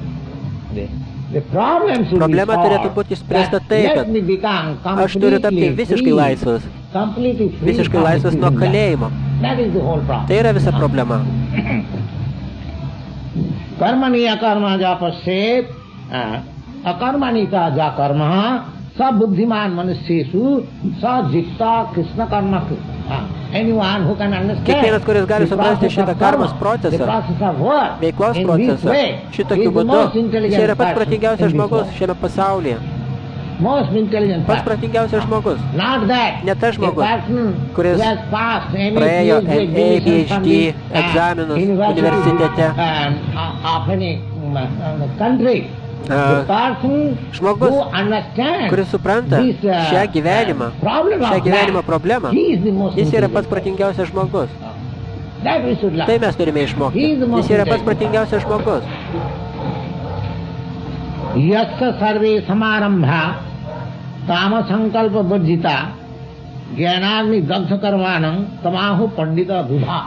Problema turėtų būti išspręsta tai, kad aš turiu tapti visiškai laisvas. Visiškai laisvas nuo kalėjimo. Tai yra visa problema. Karmani akarma japashet, akarmanita jakarma, sa buddhiman manusyeshu, sa jikta Krishna karma. Anyone who can understand Kiekvienas, kuris gali suprasti šitą karmos procesą, veiklos procesą, šitokiu būdu, jis yra pats protingiausias žmogus šiame pasaulyje. Pats protingiausias žmogus. Ne tas žmogus, kuris praėjo MA, PhD egzaminus universitete. Žmogus, kuris supranta šią gyvenimo problemą, jis yra pats protingiausias žmogus. Tai mes turime išmokti. Jis yra pats protingiausias žmogus. Yasya sarve samarambha kama sankalpa bajjita jnanagni dagdha karmanam tamahu pandita budha.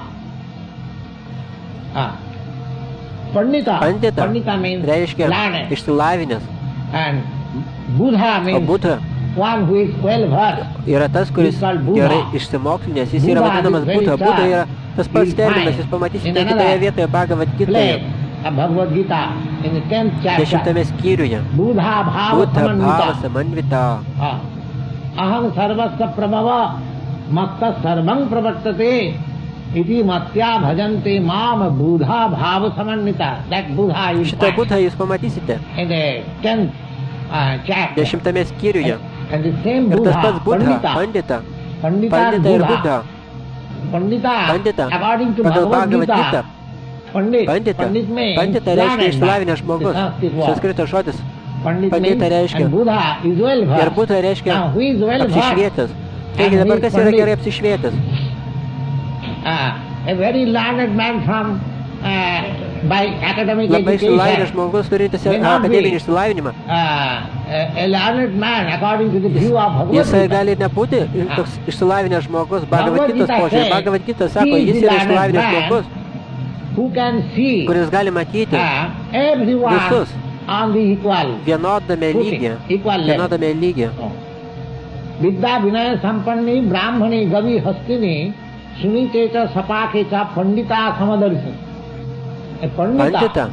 Pandita means learned. Išsilavinęs. And Buddha means one who is well versed. Yra tas, kuris gerai išsimokslinęs. Jis yra vadinamas Buddha. Buddha yra tas pats terminas. Jūs pamatysite kitoje vietoje Bhagavad Gitaje. 10 skyriuje. Buddha bhava samanvita. Aham sarvasya prabhava matta sarvam pravartate iti matya bhajante mama Buddha bhava samanvita. That Buddha is Šitą Buddha jūs pamatysite. In the 10th chapter. 10 skyriuje. And the same Ir tas Buddha, pats Buddha, Pandita ir Buddha. Pandita, pagal Bhagavad Gita. Pandita reiškia išsilavinęs žmogus. Sanskrito žodis Pandita reiškia. Ir Buddha reiškia apsišvietęs. Taigi dabar kas yra gerai apsišvietęs? Labai išsilavinęs žmogus turintis akademinį išsilavinimą. Jisai gali nebūti toks išsilavinęs žmogus. Bhagavad Gitos požiūrė. Bhagavad Gita sako, jis yra išsilavinęs žmogus, kuris gali matyti visus vienodame lygyje. Vidya vinaya sampanni brahmani gavi hastini sunitecha sapakecha pandita samadarsi. Pandita.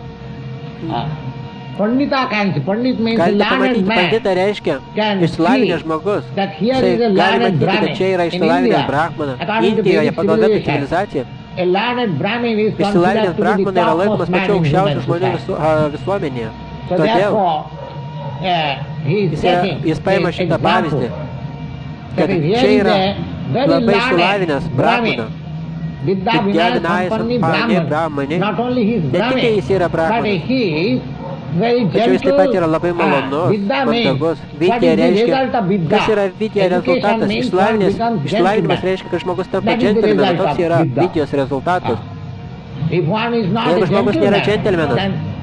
Pandit means Galite learned pamatyti, man. pandita reiškia išsilavinęs žmogus. Jisai gali matyti, kad čia yra išsilavinęs brahmana. Indijoje pagal Vedų civilizaciją išsilavinęs brahmana yra laikomas pačiu aukščiausiu žmonių visuomenėje. Todėl jis paima šitą pavyzdį, kad čia yra labai išsilavinęs brahmana. Vidya Sampane Brahmane. Ne tik jis yra brahmanas, tačiau jis taip pat yra labai malonus, mandagus. Vidya reiškia, kas yra vidya rezultatas. Išsilavinimas reiškia, kad žmogus tampa džentelmenu. Toks yra vidyos rezultatas. Jeigu žmogus nėra džentelmenas,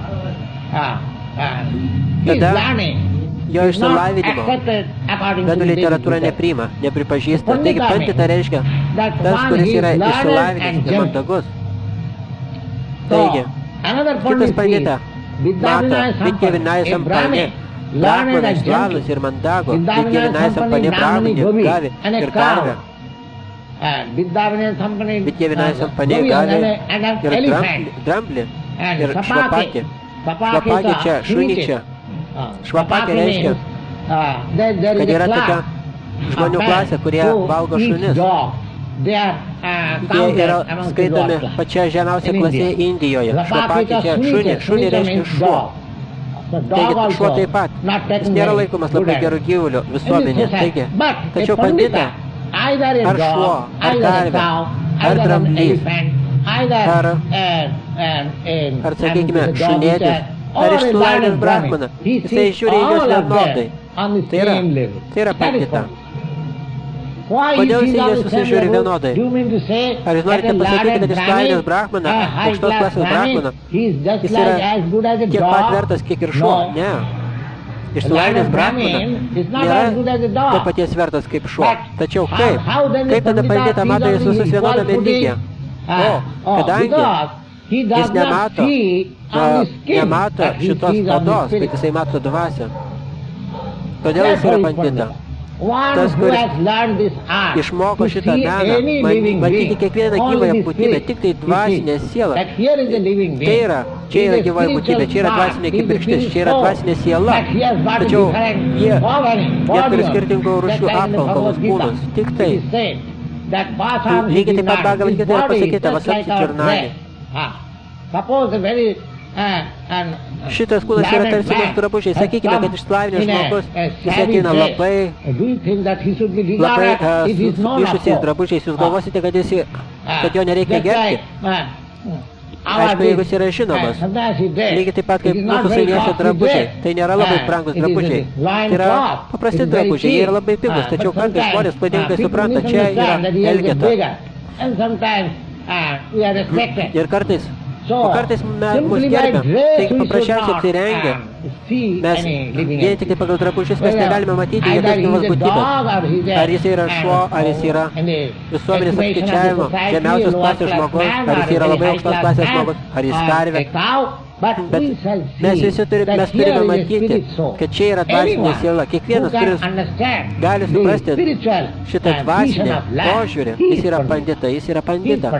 tada jo išsilavinimo vedų literatūra nepriima, nepripažįsta. Taigi pandita reiškia tas, kuris yra išsilavinęs ir mandagus. Taigi, kitas pandita mato Vidya Vinaya Sampane, brahmana išsilavinus ir mandago, Vidya Vinaya Sampane brahmani gavi ir karvę. Vidya Vinaya Sampane gavi ir dramblį ir švapakį. Švapakį čia, šunį čia. Švapakė reiškia, kad yra tokia žmonių klasė, kurie valgo šunis. Jie yra skaitomi pačia žemiausia klasė Indijoje. Švapakė čia, šunį reiškia šuo. Taigi, šuo taip pat. Jis nėra laikomas labai gerų gyvulių visuomenė. Taigi, tačiau pandita, ar šuo, ar karvė, ar dramblys, ar sakykime, šunėtis, ar išsilavinęs brahmana, jisai žiūri į juos vienodai. Tai yra pandita. Kodėl jisai juos visus žiūri vienodai? Ar jūs norite pasakyti, kad išsilavinęs brahmana, aukštos klasės brahmana, jis yra tiek pat vertas, kiek ir šuo? Ne. Išsilavinęs brahmana nėra to paties vertas kaip šuo. Tačiau kaip? Kaip tada pandita mato jūs visus vienodame lygyje? Kadangi jis nemato šitos odos, bet jisai mato dvasią. Todėl jis yra pandita. tas, kuris išmoko šitą meną, matyti kiekvieną gyvąją būtybę, tik tai dvasinė siela. Tai yra, čia yra gyvąja būtybė, čia yra dvasinė kibirkštis, čia yra dvasinė siela. Tačiau jie turi skirtingų rūšių apvalkalus kūnus. Tik tai. Lygiai taip pat Bhagavad Gita yra pasakyta, vasapti čirnani. Šitas kūnas yra tarsi mūsų drabužiai. Sakykime, kad išsilavinęs žmogus, jis ateina labai suvyšusiais drabužiais. Jūs galvosite, kad jo nereikia gerbti? Aišku, jeigu jis yra žinomas. Lygiai taip pat kaip mūsų sainiesio drabužiai. Tai nėra labai brangus drabužiai. Tai yra paprasti drabužiai, jie yra labai pigus. Tačiau kartais žmonės klaidingai supranta, čia yra elgeta. Ir kartais mus gerbia, taigi paprasčiausiai apsirengę. Mes vien tik pagal drabužius mes negalime matyti jokios gyvos būtybės. Ar jis yra šuo, ar jis yra visuomenės apskaičiavimo žemiausios klasės žmogus, ar jis yra labai aukštos klasės žmogus, ar jis karvė. Bet mes turime matyti, kad čia yra dvasinė siela. Kiekvienas, kuris gali suprasti šitą dvasinę požiūrį, jis yra pandita, jis yra pandita.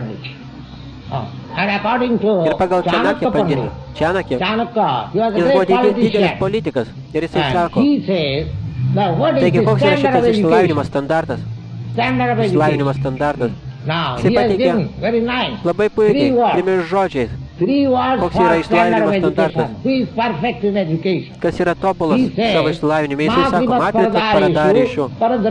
Ir pagal Čanakį panditą. Čanakį, jis buvo didelis politikas. Ir jisai sako, taigi koks yra šitas išsilavinimo standartas? Išsilavinimo standartas. Jisai pateikė labai puikiai, trimis žodžiais. Koks yra išsilavinimo standartas? Kas yra tobulas savo išsilavinime? Jisai sako, matėte paradarėšių.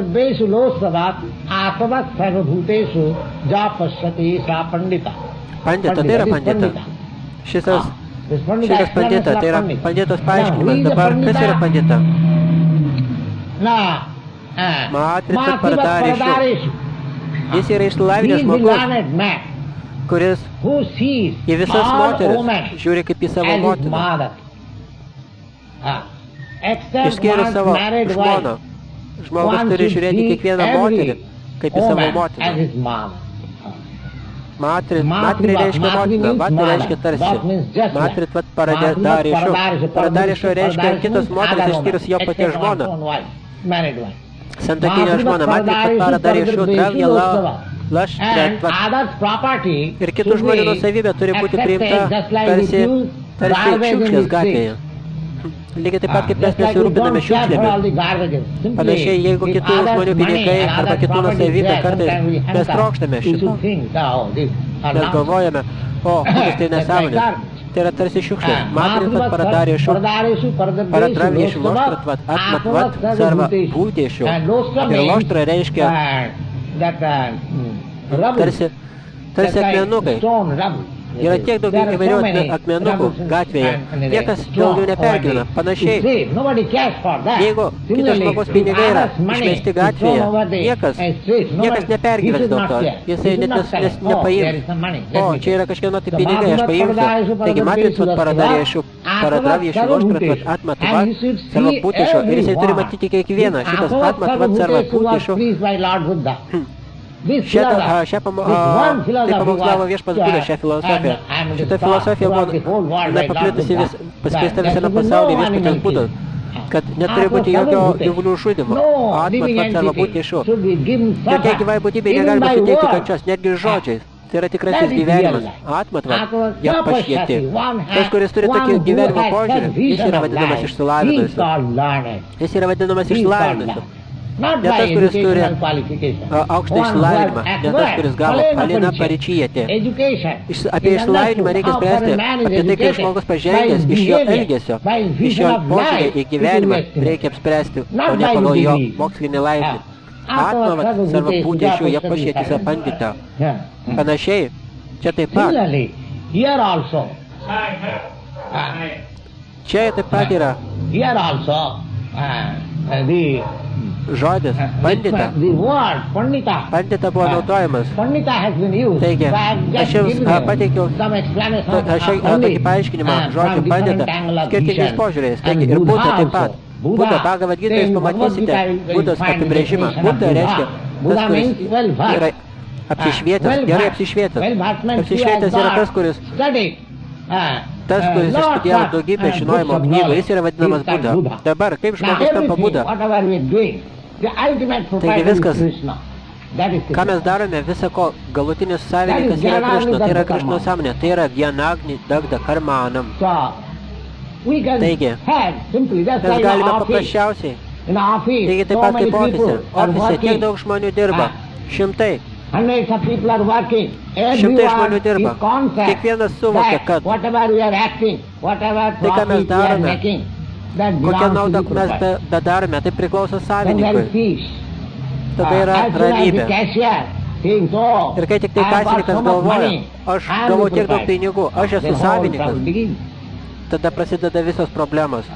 Pandita, tai yra pandita. Šitas pandita, tai yra panditos paaiškinimas. Dabar, kas yra pandita? Matrica paradarėšių. Jis yra išsilavinęs žmogus, kuris į visas moteris žiūri kaip į savo motiną. Išskyrus savo žmoną. Žmogus turi žiūrėti kiekvieną moterį kaip į savo motiną. Matri reiškia motina, vatri reiškia tarsi. Matri tvat paradarėšių. Paradarėšių reiškia kitos moteris išskyrus jo paties žmoną. Santuokinė žmona, matri tvat paradarėšių, travnė laš tvat. Ir kitų žmonių nusavybė turi būti priimta tarsi šiukšlės gatvėje. Lygiai taip pat, kaip mes nesirūpiname šiukšlėmis. Panašiai, jeigu kitų žmonių pinigai arba kitų nusavybė, kartais mes trokštame šito. Mes galvojame, kokios tai nesąmonės. Tai yra tarsi šiukšlės. Matritvat paradarėšių, paradravėšių, loštratvat, atmatvat, sarva būtėšių. Ir loštra reiškia tarsi akmenukai. Yra tiek daug įvairių akmenukų gatvėje. Niekas dėl jų nepergyvena. Panašiai, jeigu kitas žmogus pinigai yra išmesti gatvėje, niekas nepergyvens dėl to. Jisai net nepaims. Čia yra kažkieno tai pinigai, aš paimsiu. Taigi matricvat paradarėšių, paradravėšių, loštratvat, atmatvat, sarva būtišo. Ir jisai turi matyti kiekvieną. Šitas atmatvat, sarva būtišo. Šią pamokslavo viešpats Buda, šią filosofiją. Šita filosofija buvo paplitusi paskleista visame pasaulyje viešpatės Budos, kad neturi būti jokio gyvulių žudimo. Atmatvat arba būti iš. Jokia gyvai būtybė negalima suteikti kančios, netgi žodžiais. Tai yra tikrasis gyvenimas. Atmatvat, ją pašiekti. Tas, kuris turi tokį gyvenimo požiūrį, jis yra vadinamas išsilavinusiu. Jis yra vadinamas išsilavinusiu. Ne tas, kuris turi aukštą išsilavinimą, ne tas, kuris gavo Alina Paričijatė. Apie išsilavinimą reikia spręsti, apie tai, kai žmogus pažengęs iš jo elgesio, iš jo požiūrį į gyvenimą reikia apspręsti, o ne pagal jo mokslinį laipsnį. Atmavat sarva būtėšių, jie pašiekti sapanditą. Panašiai, čia taip pat. Čia taip pat yra. Žodis, pandita. Pandita buvo naudojamas. Taigi, aš jums pateikiau tokį paaiškinimą žodžių pandita skirtingais požiūriais. Taigi, ir Buda taip pat. Buda, Bhagavad Gita, jūs pamatysite Budos apibrėžimą. Buda reiškia tas, kuris yra apsišvietęs, gerai apsišvietęs. Apsišvietęs yra tas, kuris išstudijavo daugybę žinojimo knygų, jis yra vadinamas Buda. Dabar, kaip žmogus tampa Buda? Taigi viskas, ką mes darome, visa ko galutinis savininkas yra Krišna, tai yra Krišnos sąmonė, tai yra vienagni dagda karmanam. Taigi, mes galime paprasčiausiai, taigi taip pat kaip ofise. Ofise tiek daug žmonių dirba, šimtai žmonių dirba. Kiekvienas suvokia, kad tai, ką mes darome, kokią naudą mes bedarome, tai priklauso savininkui. Tada yra ramybė. Ir kai tik tai kasininkas galvoja, aš gavau tiek daug pinigų, aš esu savininkas, tada prasideda visos problemos.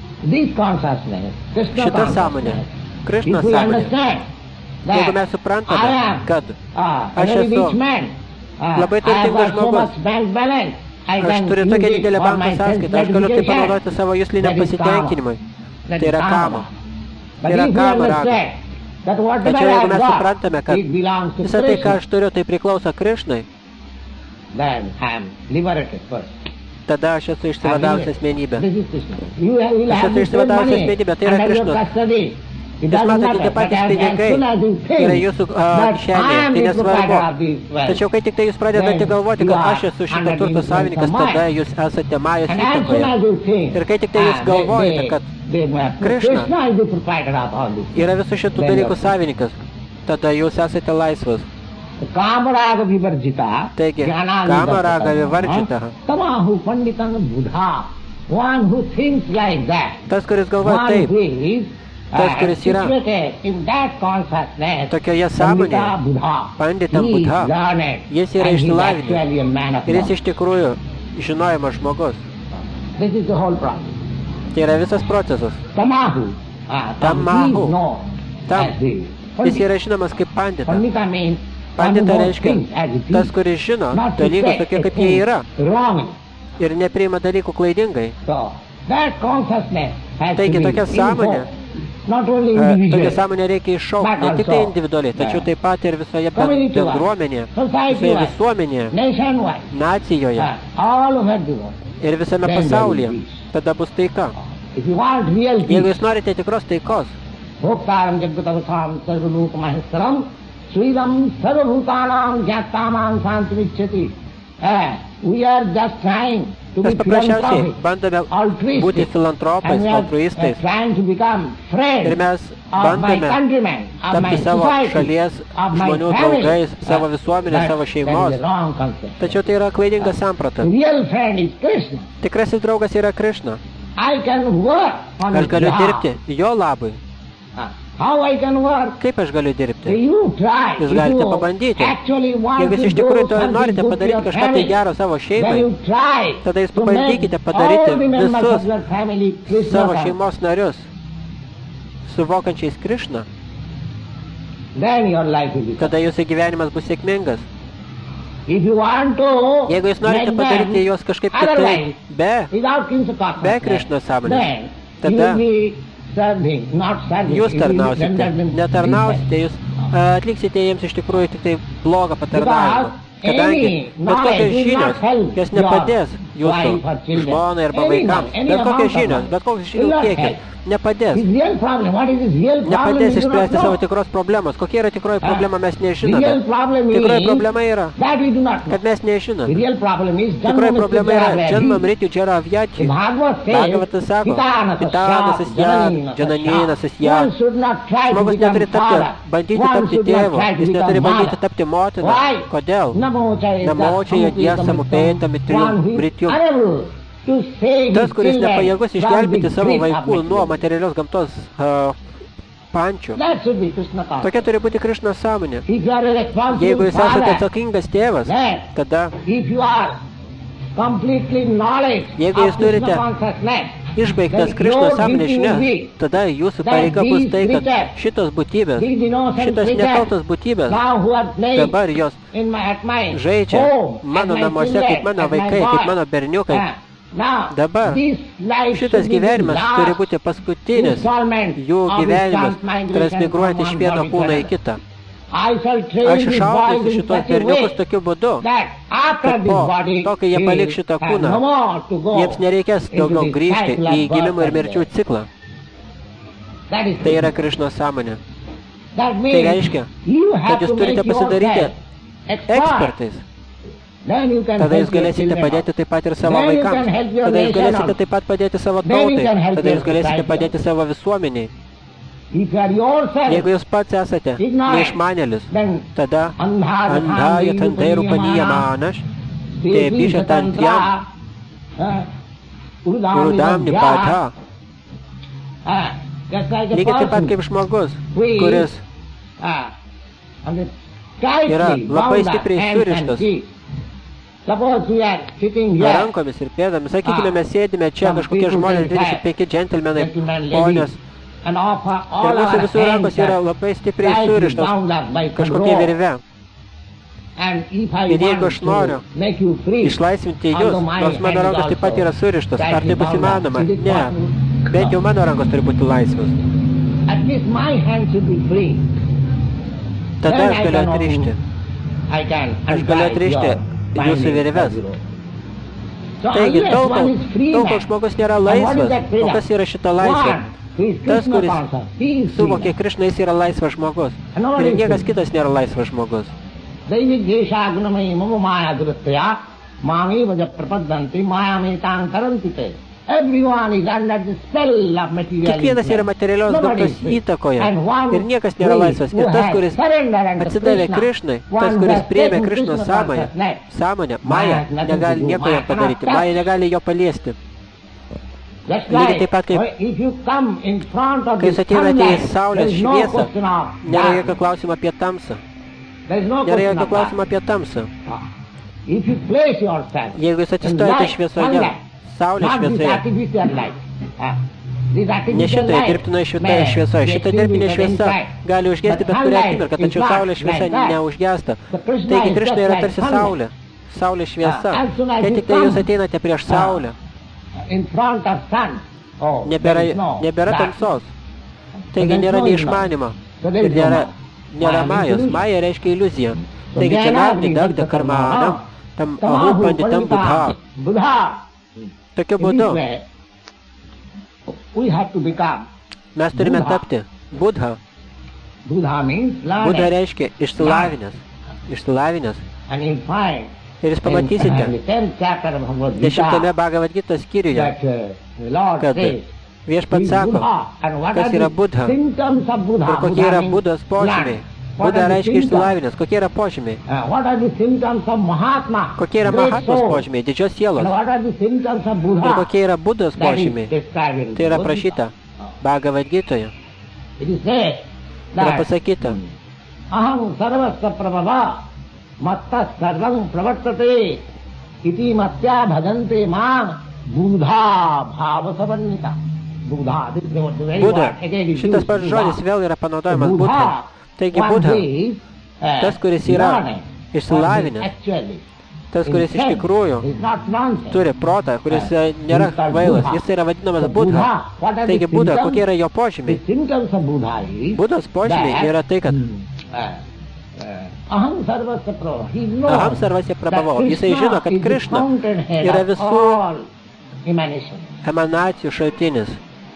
Šita sąmonė, Krišnos sąmonė. Jeigu mes suprantame, kad aš esu labai turtingas žmogus, aš turiu tokią didelę banko sąskaitą, aš galiu tai panaudoti savo jusliniam pasitenkinimui. Tai yra kama. Tai yra kama raga. Tačiau jeigu mes suprantame, kad visą tai, ką aš turiu, tai priklauso Krišnai, tada aš esu išsivadavusi asmenybė. Aš esu išsivadavusi asmenybė, tai yra Krišnos. Jūs matote, tie patys pinigai yra jūsų kišenėje, tai nesvarbu. Tačiau kai tik tai jūs pradedate galvoti, kad aš esu šito turto savininkas, tada jūs esate Majos įtakoje. Ir kai tik tai jūs galvojate, kad Krišna yra visų šitų dalykų savininkas, tada jūs esate laisvas. Taigi, kama raga vivarjita. Tas, kuris galvoja taip, tas, kuris yra tokioje sąmonėje, panditam Budha, jis yra išsilavinęs ir jis iš tikrųjų žinojimas žmogus. Tai yra visas procesas. Tamahu. Jis yra žinomas kaip pandita. Pandita reiškia tas, kuris žino dalykus tokie, kaip jie yra ir nepriima dalykų klaidingai. Taigi tokia sąmonė, tokia sąmonė reikia iššaukti ne tik tai individualiai, tačiau taip pat ir visoje bendruomenėje, visoje visuomenėje, nacijoje ir visame pasaulyje. Tada bus taika. Jeigu jūs norite tikros taikos, mes paprasčiausiai bandome būti filantropais, altruistais ir mes bandome tapti savo šalies žmonių draugais, savo visuomenės, savo šeimos. Tačiau tai yra klaidinga samprata. Tikrasis draugas yra Krišna. Aš galiu dirbti jo labui. Kaip aš galiu dirbti? Jūs galite pabandyti. Jeigu jūs iš tikrųjų to norite padaryti kažką tai gero savo šeimai, tada jūs pabandykite padaryti visus savo šeimos narius suvokančiais Krišną. Tada jūsų gyvenimas bus sėkmingas. Jeigu jūs norite padaryti juos kažkaip kitaip, be Krišnos sąmonės, tada jūs tarnausite, netarnausite, jūs atliksite jiems iš tikrųjų tik tai blogą patarnavimą. Kadangi bet kokios žinios, jos nepadės jūsų žmonai arba vaikams, bet kokios žinios, bet kokios žinių kiekis nepadės. Nepadės išspręsti savo tikros problemos. Kokia yra tikroji problema, mes nežinome. Tikroji problema yra, kad mes nežinome. Tikroji problema yra Janma Mrityu Jara Vyadhi. Bhagavatas sako, Pitanas asya, Jananinas asya. Žmogus neturi bandyti tapti tėvu, jis neturi bandyti tapti motiną. Kodėl? Namočia jadie samupėta Mrityu. Tas, kuris nepajėgus išgelbėti savo vaikų nuo materialios gamtos pančių. Tokia turi būti Krišnos sąmonė. Jeigu jūs esate atsakingas tėvas, tada jeigu jūs turite išbaigtas Krišnos sąmonės žinias, tada jūsų pareiga bus tai, kad šitos būtybės, šitos nekaltos būtybės, dabar jos žaidžia mano namuose kaip mano vaikai, kaip mano berniukai. Dabar šitas gyvenimas turi būti paskutinis jų gyvenimas, transmigruojant iš vieno kūno į kitą. Aš išauklėsiu šitos berniukus tokiu būdu, kad po to, kai jie paliks šitą kūną, jiems nereikės daugiau grįžti į gimimų ir mirčių ciklą. Tai yra Krišnos sąmonė. Tai reiškia, kad jūs turite pasidaryti ekspertais. Tada jūs galėsite padėti taip pat ir savo vaikams. Tada jūs galėsite taip pat padėti savo tautai. Tada jūs galėsite padėti savo visuomeniai. Jeigu jūs pats esate neišmanėlis, tada andhaya tantairu paniyamanas, te pisha tantyam, urudam nipadha. Lygiai taip pat kaip žmogus, kuris yra labai stipriai surištas rankomis ir pėdomis. Sakykime, mes sėdime čia, kažkokie žmonės, 25 džentelmenai, ponios. Ir mūsų visų rankos yra labai stipriai surištos kažkokie virve. Ir jeigu aš noriu išlaisvinti jūs, nors mano rankos taip pat yra surištos, ar tai bus įmanoma? Ne. Bent jau mano rankos turi būti laisvos. Tada aš galiu atrišti. Aš galiu atrišti jūsų virves. Taigi, tol kol žmogus nėra laisvas, o kas yra šita laisvė? Tas, kuris suvokė Krišną, jis yra laisvas žmogus. Ir niekas kitas nėra laisvas žmogus. Kiekvienas yra materialios gamtos įtakoje ir niekas nėra laisvas. Ir tas, kuris atsidavė Krišnai, tas, kuris priėmė Krišnos sąmonę, Maja negali nieko jo padaryti, Maja negali jo paliesti. Lygiai taip pat, kai jūs ateinate į saulės šviesą, nėra jokio klausimo apie tamsą. Nėra jokio klausimo apie tamsą. Jeigu jūs atsistojate šviesoje, saulės šviesoje, ne šitoje dirbtinoje šviesoje, šita dirbtinė šviesa gali užgesti bet kurią akimirką, tačiau saulės šviesa neužgesta. Taigi Krišna yra tarsi saulė, saulės šviesa. Kai tik tai jūs ateinate prieš saulę, nebėra tamsos. Taigi nėra neišmanimo ir nėra majos. Maja reiškia iliuziją. Taigi čia navni dagda karmana, tam ahu panditam buddha. Tokiu būdu mes turime tapti Buddha. Buddha reiškia išsilavinęs. Ir jūs pamatysite 10 Bhagavad Gitos skyriuje, kad viešpats sako, kas yra Buddha ir kokie yra Buddhos požymiai. Buddha reiškia išsilavinęs. Kokie yra požymiai? Kokie yra Mahatmos požymiai, didžios sielos? Ir kokie yra Buddhos požymiai? Tai yra prašyta Bhagavad Gitoje. Yra pasakyta, aham sarvasya prabhava matta sarvam pravartate iti matya bhajante mam buddha bhava samannita. Buddha. Šitas pats žodis vėl yra panaudojamas Buddha. Taigi Buddha, tas, kuris yra išsilavinęs, tas, kuris iš tikrųjų turi protą, kuris nėra kvailas, jis yra vadinamas Buddha. Taigi Buddha, kokie yra jo požymiai? Buddos požymiai yra tai, kad aham sarvasya prabhavo. Jisai žino, kad Krišna yra visų emanacijų šaltinis.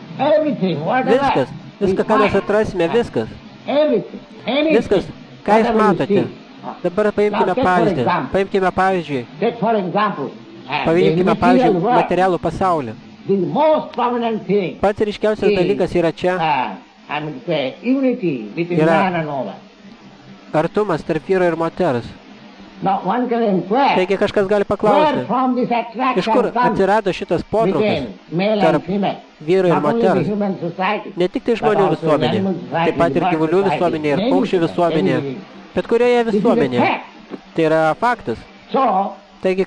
Viskas, ką mes atrasime, viskas. Viskas, ką jūs matote. Dabar paimkime pavyzdį. Paimkime pavyzdžiui materialų pasaulį. Pats ryškiausias dalykas yra čia. Yra artumas tarp vyro ir moters. Taigi kažkas gali paklausti, iš kur atsirado šitas potraukis tarp vyro ir moters? Ne tik tai žmonių visuomenė, taip pat ir gyvulių visuomenė ir paukščių visuomenė, bet kurioje visuomenė. Tai yra faktas. Taigi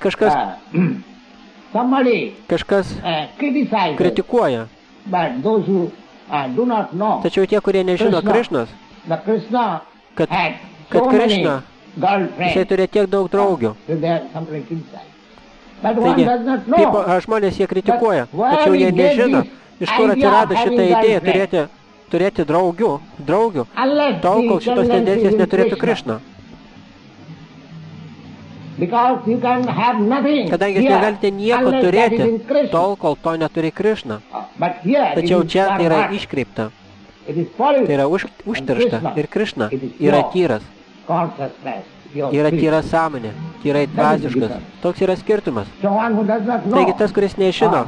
kažkas kritikuoja. Tačiau tie, kurie nežino Krišnos, kad Krišna, jisai turi tiek daug draugių. Taigi, žmonės jie kritikuoja, tačiau jie nežino, iš kur atsirado šitą idėją turėti draugių, tol, kol šitos tendencijos neturėtų Krišna. Kadangi jūs negalite nieko turėti, tol, kol to neturi Krišna. Tačiau čia tai yra iškreipta. Tai yra užteršta ir Krišna yra tyras. Yra tyra sąmonė, tyrai dvasiškas. Toks yra skirtumas. Taigi tas, kuris nežino,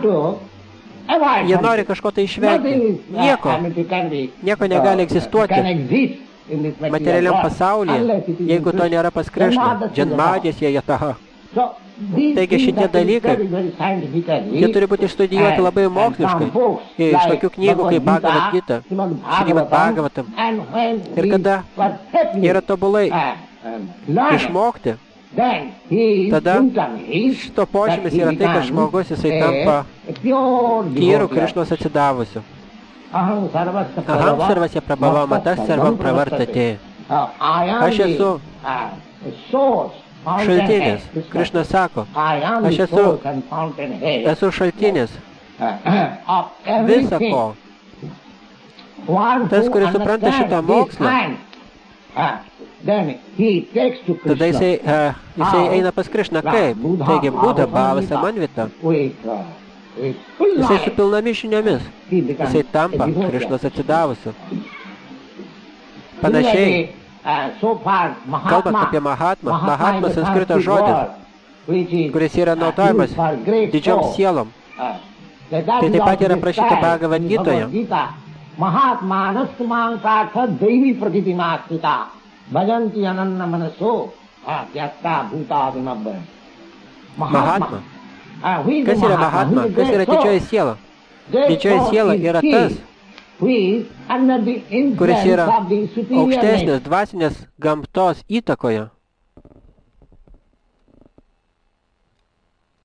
jie nori kažko tai išvengti. Nieko negali egzistuoti materialiam pasaulyje, jeigu to nėra pas Krišną. Džanmadės jie jataha. Taigi šitie dalykai, jie turi būti išstudijuoti labai moksliškai. Iš tokių knygų kaip Bhagavad Gita, Šrimad Bhagavatam. Ir kada yra tobulai išmokti, tada šito požymis yra tai, kad žmogus jisai tampa tyru Krišnos atsidavusiu. Aham sarvasya prabhavam atas sarvam pravartate. Aš esu šaltinis. Krišna sako, aš esu šaltinis visa ko. Tas, kuris supranta šitą mokslą, tada jisai eina pas Krišną kaip? Taigi, Buda Bhava Samanvita. Jisai su pilnomis žiniomis. Jisai tampa Krišnos atsidavusiu. Panašiai, kalbant apie Mahatmą, Mahatma sanskrito žodis, kuris yra naudojamas didžiom sielom. Tai taip pat yra prašyta Bhagavad Gitoje. Mahatma. Kas yra Mahatma? Kas yra didžioji siela? Didžioji siela yra tas, kuris yra aukštesnės dvasinės gamtos įtakoje.